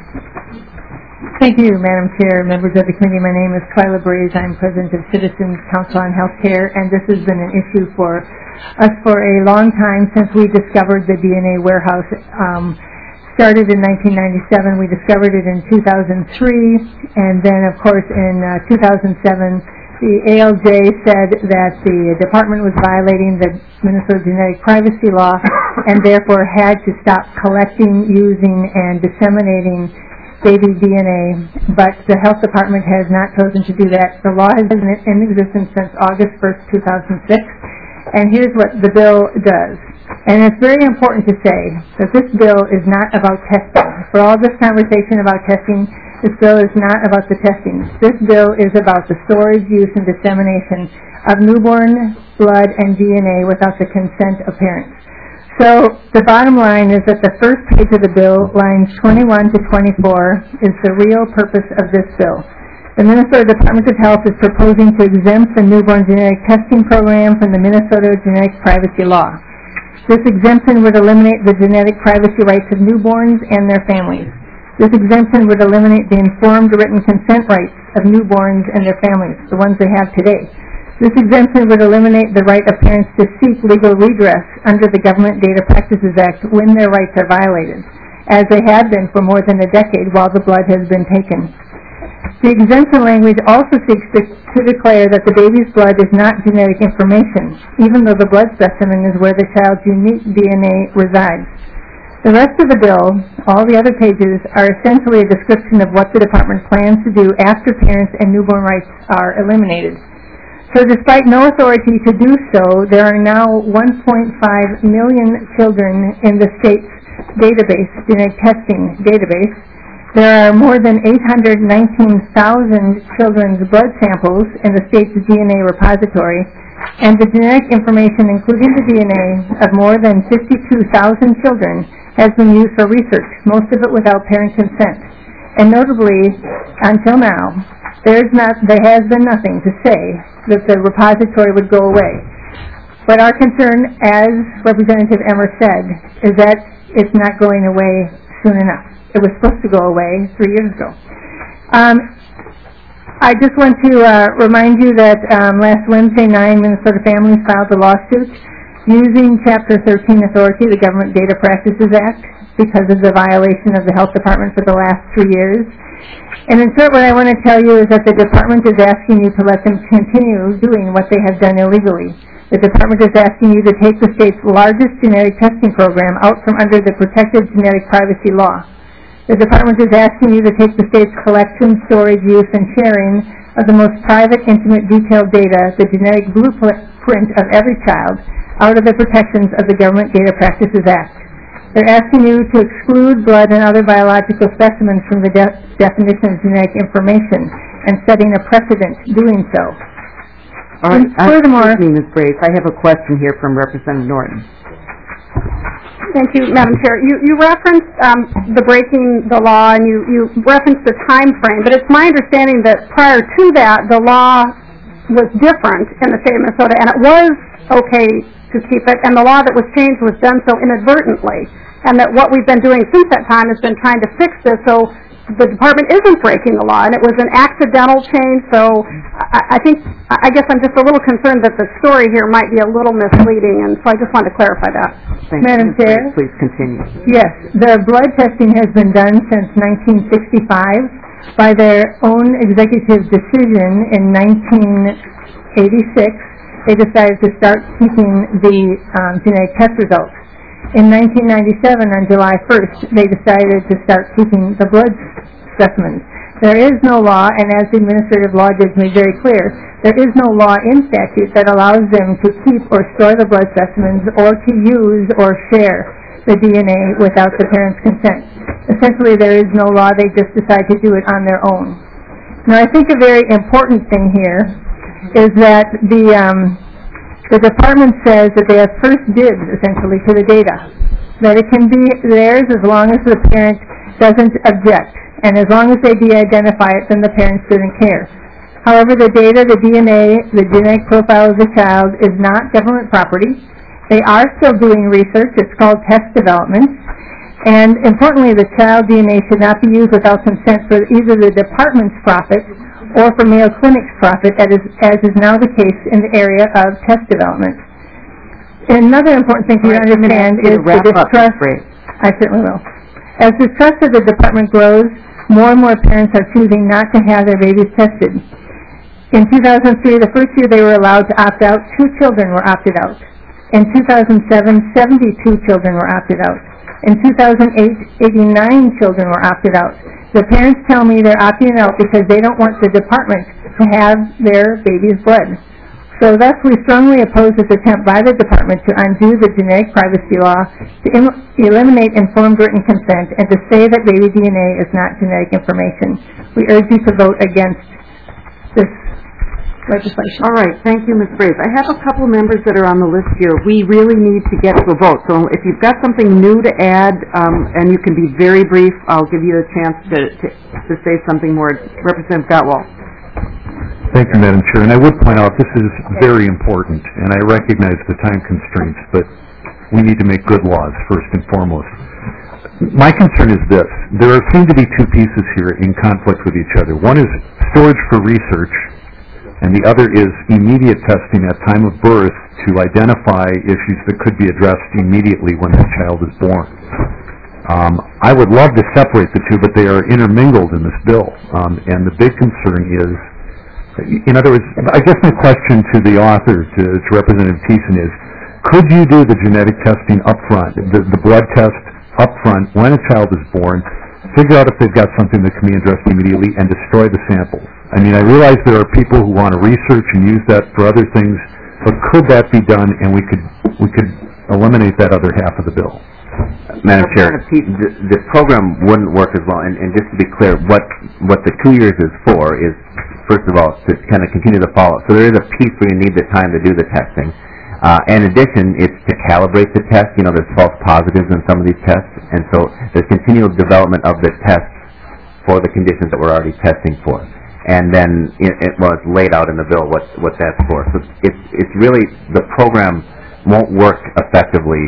Thank you, Madam Chair, members of the committee. My name is Twyla Braze. I'm President of Citizens Council on Healthcare, and this has been an issue for us for a long time since we discovered the D N A warehouse. Um, started in nineteen ninety-seven. We discovered it in two thousand three, and then, of course, in uh, two thousand seven, the A L J said that the department was violating the Minnesota Genetic Privacy Law and therefore had to stop collecting, using, and disseminating baby D N A, but the health department has not chosen to do that. The law has been in existence since August first, two thousand six, and here's what the bill does. And it's very important to say that this bill is not about testing. For all this conversation about testing, this bill is not about the testing. This bill is about the storage, use, and dissemination of newborn blood and D N A without the consent of parents. So the bottom line is that the first page of the bill, lines twenty-one to twenty-four, is the real purpose of this bill. The Minnesota Department of Health is proposing to exempt the newborn genetic testing program from the Minnesota Genetic Privacy Law. This exemption would eliminate the genetic privacy rights of newborns and their families. This exemption would eliminate the informed written consent rights of newborns and their families, the ones they have today. This exemption would eliminate the right of parents to seek legal redress under the Government Data Practices Act when their rights are violated, as they have been for more than a decade while the blood has been taken. The exemption language also seeks to, to declare that the baby's blood is not genetic information, even though the blood specimen is where the child's unique D N A resides. The rest of the bill, all the other pages, are essentially a description of what the department plans to do after parents and newborn rights are eliminated. So despite no authority to do so, there are now one point five million children in the state's database, genetic testing database. There are more than eight hundred nineteen thousand children's blood samples in the state's D N A repository, and the genetic information, including the D N A of more than fifty-two thousand children, has been used for research, most of it without parent consent. And notably, until now, there's not, there has been nothing to say that the repository would go away. But our concern, as Representative Emmer said, is that it's not going away soon enough. It was supposed to go away three years ago. Um, I just want to uh, remind you that um, last Wednesday, nine Minnesota families filed a lawsuit using Chapter thirteen authority, the Government Data Practices Act, because of the violation of the Health Department for the last three years. And in short, what I want to tell you is that the Department is asking you to let them continue doing what they have done illegally. The Department is asking you to take the state's largest genetic testing program out from under the Protected Genetic Privacy Law. The Department is asking you to take the state's collection, storage, use, and sharing of the most private, intimate, detailed data, the genetic blueprint of every child, out of the protections of the Government Data Practices Act. They're asking you to exclude blood and other biological specimens from the de definition of genetic information and setting a precedent doing so. All right, furthermore, excuse me, Miz Brace, I have a question here from Representative Norton. Thank you, Madam Chair. You, you referenced um, the breaking the law, and you, you referenced the time frame, but it's my understanding that prior to that, the law was different in the state of Minnesota, and it was okay to keep it, and the law that was changed was done so inadvertently, and that what we've been doing since that time has been trying to fix this so the department isn't breaking the law, and it was an accidental change, so I, I think, I guess I'm just a little concerned that the story here might be a little misleading, and so I just wanted to clarify that. Thank Madam you, Chair? Please continue. Yes, the blood testing has been done since nineteen sixty-five by their own executive decision in nineteen eighty-six. They decided to start keeping the um, genetic test results. In nineteen ninety-seven, on July first, they decided to start keeping the blood specimens. There is no law, and as the administrative law judge made very clear, there is no law in statute that allows them to keep or store the blood specimens or to use or share the D N A without the parent's consent. Essentially, there is no law. They just decide to do it on their own. Now, I think a very important thing here is that the um, the department says that they have first dibs, essentially, to the data, that it can be theirs as long as the parent doesn't object, and as long as they de-identify it, then the parents didn't care. However, the data, the D N A, the genetic profile of the child is not government property. They are still doing research. It's called test development. And importantly, the child D N A should not be used without consent for either the department's profit or for Mayo Clinic's profit, as is, as is now the case in the area of test development. Another important thing for you to understand is the distrust. I certainly will. As distrust of the department grows, more and more parents are choosing not to have their babies tested. In two thousand three, the first year they were allowed to opt out, two children were opted out. In two thousand seven, seventy-two children were opted out. In two thousand eight, eighty-nine children were opted out. The parents tell me they're opting out because they don't want the department to have their baby's blood. So thus we strongly oppose this attempt by the department to undo the genetic privacy law, to im eliminate informed written consent, and to say that baby D N A is not genetic information. We urge you to vote against this legislation. All right, thank you, Miz Brace. I have a couple members that are on the list here. We really need to get to a vote, so if you've got something new to add, um, and you can be very brief, I'll give you a chance to, to, to say something more. Representative Gottwald. Thank you, Madam Chair. And I would point out this is very important, and I recognize the time constraints, but we need to make good laws first and foremost. My concern is this. There seem to be two pieces here in conflict with each other. One is storage for research, and the other is immediate testing at time of birth to identify issues that could be addressed immediately when that child is born. Um, I would love to separate the two, but they are intermingled in this bill, um, and the big concern is, in other words, I guess my question to the author, to, to Representative Thiessen, is, could you do the genetic testing up front, the, the blood test up front when a child is born, figure out if they've got something that can be addressed immediately, and destroy the samples? I mean, I realize there are people who want to research and use that for other things, but could that be done, and we could we could eliminate that other half of the bill? Madam Chair, the, the program wouldn't work as well, and, and just to be clear, what what the two years is for is, first of all, to kind of continue the follow-up. So there is a piece where you need the time to do the testing. Uh, in addition, it's to calibrate the test. You know, there's false positives in some of these tests, and so there's continual development of the tests for the conditions that we're already testing for. And then, it, it, well, it's laid out in the bill what, what that's for. So it's, it's really, the program won't work effectively,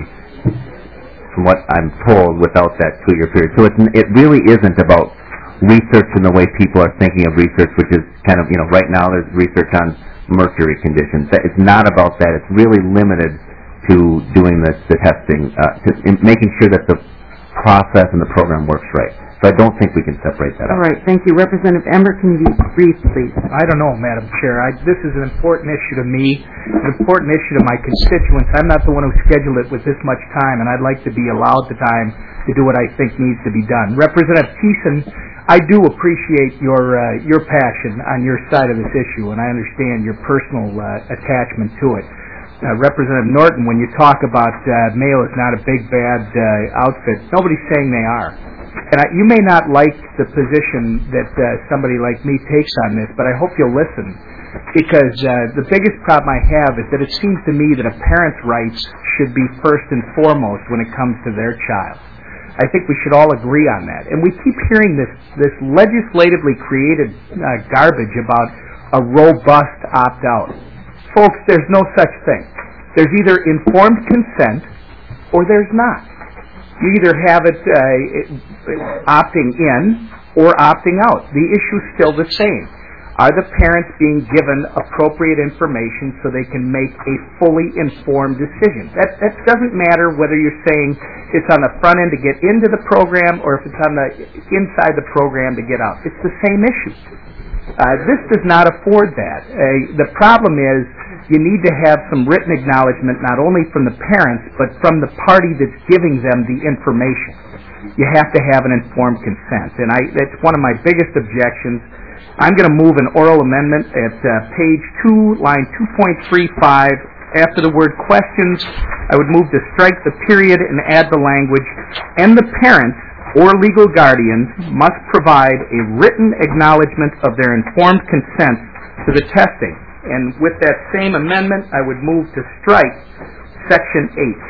from what I'm told, without that two-year period. So it's, it really isn't about research in the way people are thinking of research, which is kind of, you know, right now there's research on mercury conditions. That it's not about that. It's really limited to doing the, the testing, uh, to in making sure that the process and the program works right. So I don't think we can separate that All out. right, thank you. Representative Emmer, can you be brief, please? I don't know, Madam Chair. I, this is an important issue to me, an important issue to my constituents. I'm not the one who scheduled it with this much time, and I'd like to be allowed the time to do what I think needs to be done. Representative Thiessen, I do appreciate your uh, your passion on your side of this issue, and I understand your personal uh, attachment to it. Uh, Representative Norton, when you talk about uh, Mayo is not a big, bad uh, outfit, nobody's saying they are. And I, you may not like the position that uh, somebody like me takes on this, but I hope you'll listen, because uh, the biggest problem I have is that it seems to me that a parent's rights should be first and foremost when it comes to their child. I think we should all agree on that. And we keep hearing this, this legislatively created uh, garbage about a robust opt-out. Folks, there's no such thing. There's either informed consent or there's not. You either have it, uh, it opting in or opting out. The issue's still the same. Are the parents being given appropriate information so they can make a fully informed decision? That, that doesn't matter whether you're saying it's on the front end to get into the program or if it's on the inside the program to get out. It's the same issue. Uh, this does not afford that. Uh, the problem is you need to have some written acknowledgement not only from the parents but from the party that's giving them the information. You have to have an informed consent, and I, that's one of my biggest objections. I'm going to move an oral amendment at uh, page two, line two point three five. After the word questions, I would move to strike the period and add the language, and the parents or legal guardians must provide a written acknowledgement of their informed consent to the testing. And with that same amendment, I would move to strike section eight.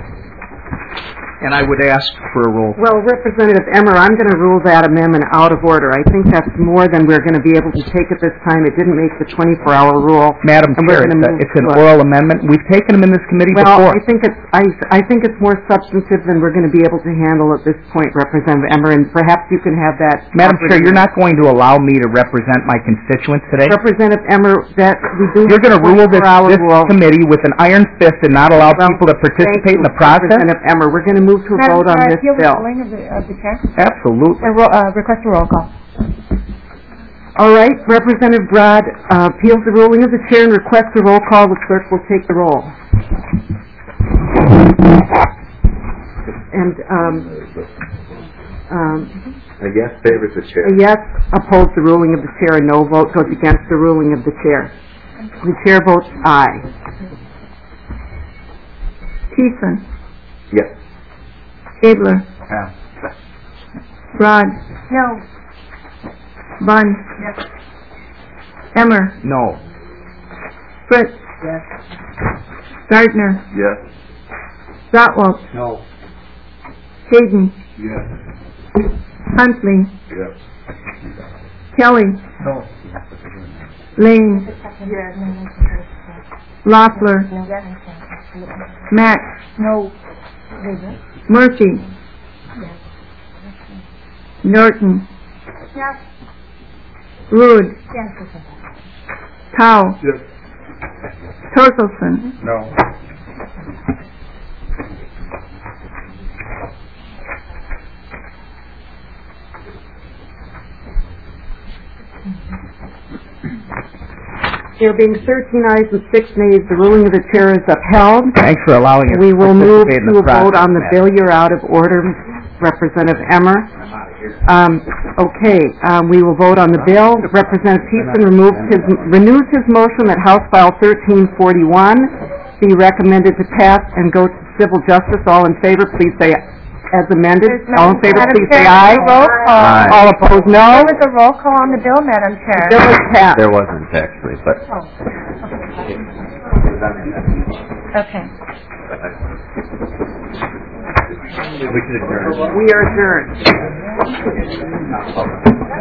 And I would ask for a roll. Well, Representative Emmer, I'm going to rule that amendment out of order. I think that's more than we're going to be able to take at this time. It didn't make the twenty-four hour rule. Madam Chair, it's, a, it's an oral amendment. We've taken them in this committee well, before. Well, I think it's I, I think it's more substantive than we're going to be able to handle at this point, Representative Emmer, and perhaps you can have that. Madam Chair, you're not going to allow me to represent my constituents today? Representative Emmer, that we do. You're going to rule this, this committee with an iron fist and not allow well, people to participate in the process? Representative Emmer, we're going to move to a vote on this bill. Of the, of the chair? Absolutely. A ro- uh, request a roll call. All right, Representative Broad uh, appeals the ruling of the chair and requests a roll call. The clerk will take the roll. And um, um, a yes favors the chair. A yes opposed the ruling of the chair. A no vote goes against the ruling of the chair. The chair votes aye. Thiessen. Yes. Abler. Pass. Broad. No. Bunn. Yes. Emmer. No. Fritz. Yes. Gardner. Yes. Zotwalt. No. Hayden. Yes. Huntley. Yes. Kelly. No. Lane. Yes. Loeffler. Yes. Mack. No. Murphy. Yes. Norton. Yes. Rood. Yes. Tao. Yes. Torkelson. No. There being thirteen ayes and six nays, the ruling of the chair is upheld. Thanks for allowing us We to will move participate in to the a vote process, on the Madam. bill. You're out of order, Representative Emmer. Um, okay, um, we will vote on the bill. Representative Thiessen removes his, renews his motion that House File thirteen forty-one be recommended to pass and go to civil justice. All in favor, please say as amended. All in favor, please say aye. Roll call. Aye. All opposed, no. There was a roll call on the bill, Madam Chair. Bill is passed. There wasn't actually, but. Oh. Okay. We should adjourn. We are adjourned.